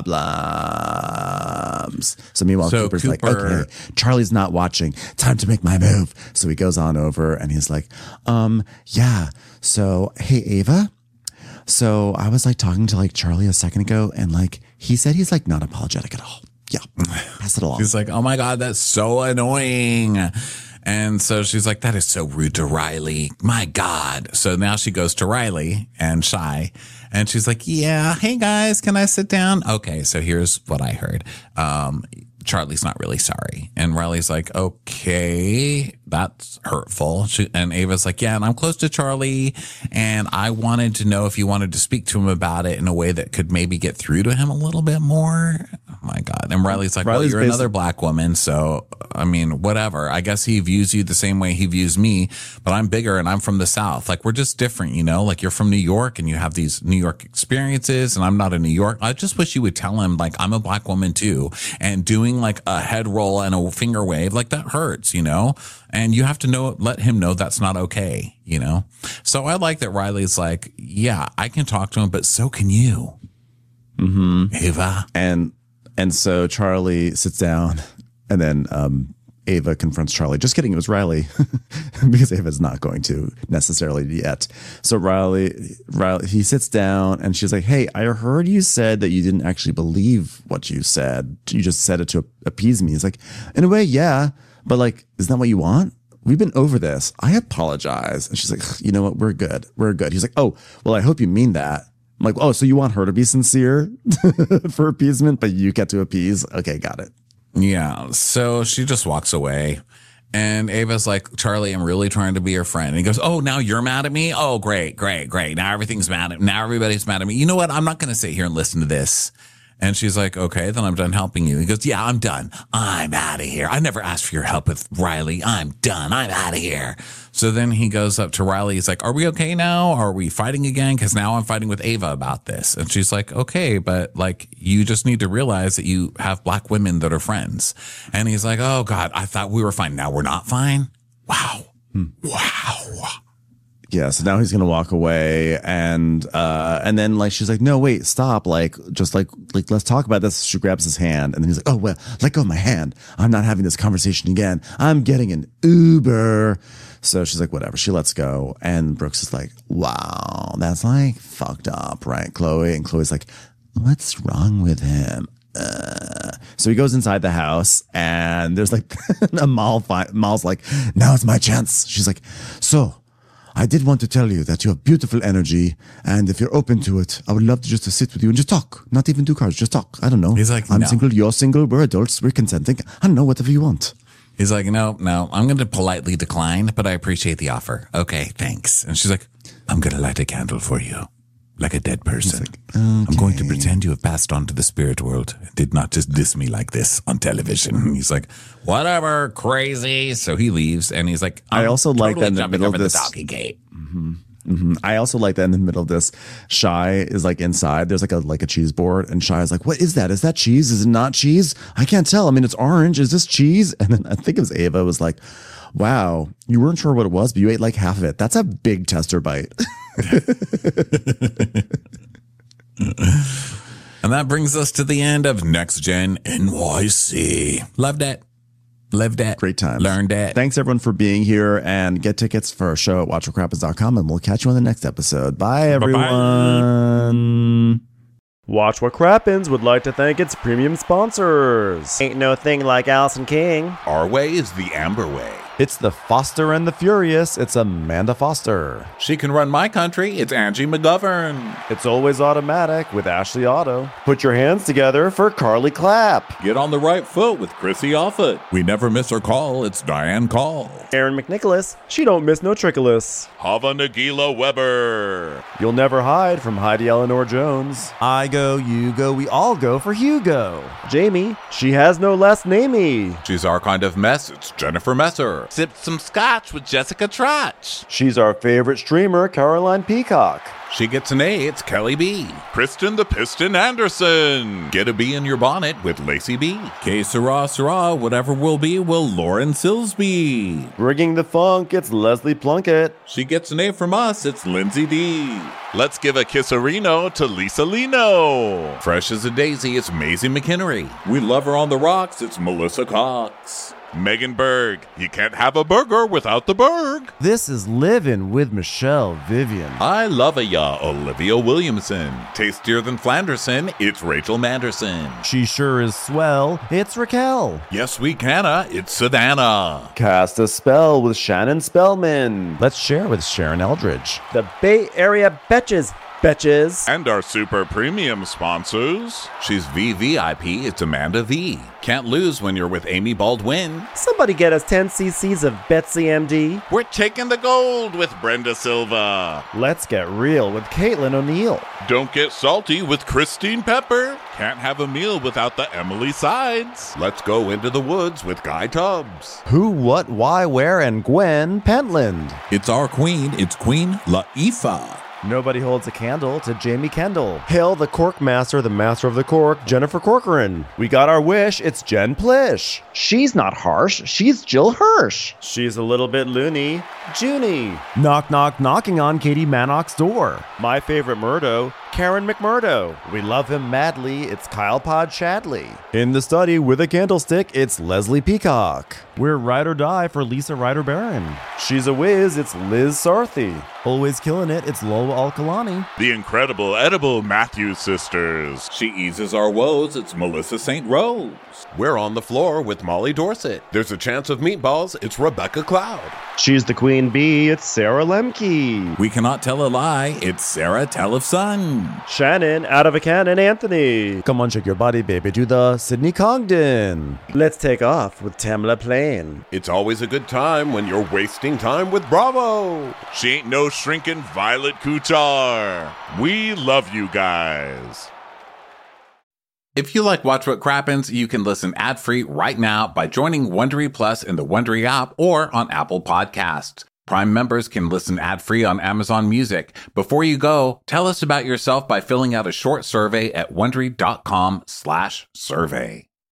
problems. So meanwhile, Cooper's like, okay, Charlie's not watching. Time to make my move. So he goes on over and he's like, yeah. So, hey, Ava. So I was like talking to like Charlie a second ago and like he said he's like not apologetic at all. Yeah. Pass it along. She's like, oh my God, that's so annoying. And so she's like, that is so rude to Riley. My God. So now she goes to Riley and Shy and she's like, yeah, hey guys, can I sit down? Okay. So here's what I heard. Charlie's not really sorry. And Riley's like, okay, that's hurtful. And Ava's like, yeah, and I'm close to Charlie. And I wanted to know if you wanted to speak to him about it in a way that could maybe get through to him a little bit more. my God. And Riley's like, Riley's well, you're another black woman. So, I mean, whatever. I guess he views you the same way he views me, but I'm bigger and I'm from the South. Like, we're just different, you know? Like, you're from New York and you have these New York experiences, and I'm not in New York. I just wish you would tell him, like, I'm a black woman too. And doing like a head roll and a finger wave, like, that hurts, you know? And you have to let him know that's not okay, you know? So I like that Riley's like, yeah, I can talk to him, but so can you. Ava. And so Charlie sits down, and then Ava confronts Charlie. Just kidding, it was Riley, because Ava's not going to necessarily yet. So Riley, he sits down, and she's like, hey, I heard you said that you didn't actually believe what you said. You just said it to appease me. He's like, in a way, yeah, but like, isn't that what you want? We've been over this. I apologize. And she's like, you know what? We're good. We're good. He's like, oh, well, I hope you mean that. I'm like, oh, so you want her to be sincere for appeasement, but you get to appease? Okay, got it. Yeah. So she just walks away. And Ava's like, Charlie, I'm really trying to be your friend. And he goes, oh, now you're mad at me? Oh, great. Now everybody's mad at me. You know what? I'm not going to sit here and listen to this. And she's like, okay, then I'm done helping you. He goes, yeah, I'm done. I'm out of here. I never asked for your help with Riley. I'm done. I'm out of here. So then he goes up to Riley. He's like, are we okay now? Are we fighting again? Because now I'm fighting with Ava about this. And she's like, okay, but like, you just need to realize that you have black women that are friends. And he's like, oh God, I thought we were fine. Now we're not fine. Wow. Wow. Yeah, so now he's gonna walk away, and then like she's like, no, wait, stop, like just like let's talk about this. She grabs his hand, and then he's like, oh well, let go of my hand. I'm not having this conversation again. I'm getting an Uber. So she's like, whatever. She lets go, and Brooks is like, wow, that's like fucked up, right, Chloe? And Chloe's like, what's wrong with him? So he goes inside the house, and there's like a Mal's like, now it's my chance. She's like, so I did want to tell you that you have beautiful energy, and if you're open to it, I would love to just to sit with you and just talk. Not even do cards, just talk. I don't know. He's like, I'm no. single, you're single, we're adults, we're consenting. I don't know, whatever you want. He's like, no, I'm going to politely decline, but I appreciate the offer. Okay, thanks. And she's like, I'm going to light a candle for you, like a dead person. Like, I'm going to pretend you have passed on to the spirit world and did not just diss me like this on television. And he's like, whatever, crazy. So he leaves, and he's like, I also like that in the jumping middle of over this- the doggy gate. I also like that in the middle of this, Shy is like inside. There's like a cheese board, and Shy is like, what is that? Is that cheese? Is it not cheese? I can't tell. I mean, it's orange. Is this cheese? And then I think it was Ava was like, wow, you weren't sure what it was, but you ate like half of it. That's a big tester bite. And that brings us to the end of Next Gen NYC. Loved it. Lived it. Great time. Learned it. Thanks everyone for being here, and get tickets for our show at watchwhatcrappens.com, and we'll catch you on the next episode. Bye everyone. Watch What Crappens would like to thank its premium sponsors. Ain't no thing like Allison King. Our way is the Amber way. It's the Foster and the Furious. It's Amanda Foster. She can run my country. It's Angie McGovern. It's Always Automatic with Ashley Auto. Put your hands together for Carly Clapp. Get on the right foot with Chrissy Offutt. We never miss her call. It's Diane Call. Aaron McNicholas. She don't miss no trickolas. Hava Nagila Weber. You'll never hide from Heidi Eleanor Jones. I go, you go, we all go for Hugo. Jamie. She has no last namey. She's our kind of mess. It's Jennifer Messer. Sipped some scotch with Jessica Trotch. She's our favorite streamer, Caroline Peacock. She gets an A. It's Kelly B. Kristen the Piston Anderson. Get a bee in your bonnet with Lacey B. Que sera, whatever will be, will Lauren Silsby. Rigging the funk, it's Leslie Plunkett. She gets an A from us. It's Lindsay D. Let's give a kisserino to Lisa Lino. Fresh as a daisy, it's Maisie McHenry. We love her on the rocks. It's Melissa Cox. Megan Berg. You can't have a burger without the Berg. This is Livin' with Michelle Vivian. I love ya, Olivia Williamson. Tastier than Flanderson, it's Rachel Manderson. She sure is swell. It's Raquel. Yes, we canna, it's Savannah. Cast a spell with Shannon Spellman. Let's share with Sharon Eldridge. The Bay Area Betches. And our super premium sponsors. She's VVIP, it's Amanda V. Can't lose when you're with Amy Baldwin. Somebody get us 10 cc's of Betsy MD. We're taking the gold with Brenda Silva. Let's get real with Caitlin O'Neill. Don't get salty with Christine Pepper. Can't have a meal without the Emily sides. Let's go into the woods with Guy Tubbs. Who, what, why, where, and Gwen Pentland. It's our queen. It's Queen Latifah. Nobody holds a candle to Jamie Kendall. Hail the cork master, the master of the cork, Jennifer Corcoran. We got our wish, it's Jen Plish. She's not harsh, she's Jill Hirsch. She's a little bit loony, Junie. Knock, knock, knocking on Katie Manock's door. My favorite Murdo, Karen McMurdo. We love him madly, it's Kyle Pod Shadley. In the study with a candlestick, it's Leslie Peacock. We're ride or die for Lisa Ryder Barron. She's a whiz, it's Liz Sarthy. Always killing it, it's Lola Alkalani. The incredible edible Matthews sisters. She eases our woes, it's Melissa St. Rose. We're on the floor with Molly Dorset. There's a chance of meatballs, it's Rebecca Cloud. She's the queen bee, it's Sarah Lemke. We cannot tell a lie. It's Sarah Telefson. Shannon, out of a cannon, Anthony. Come on, shake your body, baby, do the Sydney Congdon. Let's take off with Tamla Plain. It's always a good time when you're wasting time with Bravo. She ain't no shrinking Violet Kuchar. We love you guys. If you like Watch What Crappens, you can listen ad-free right now by joining Wondery Plus in the Wondery app or on Apple Podcasts. Prime members can listen ad-free on Amazon Music. Before you go, tell us about yourself by filling out a short survey at Wondery.com/survey.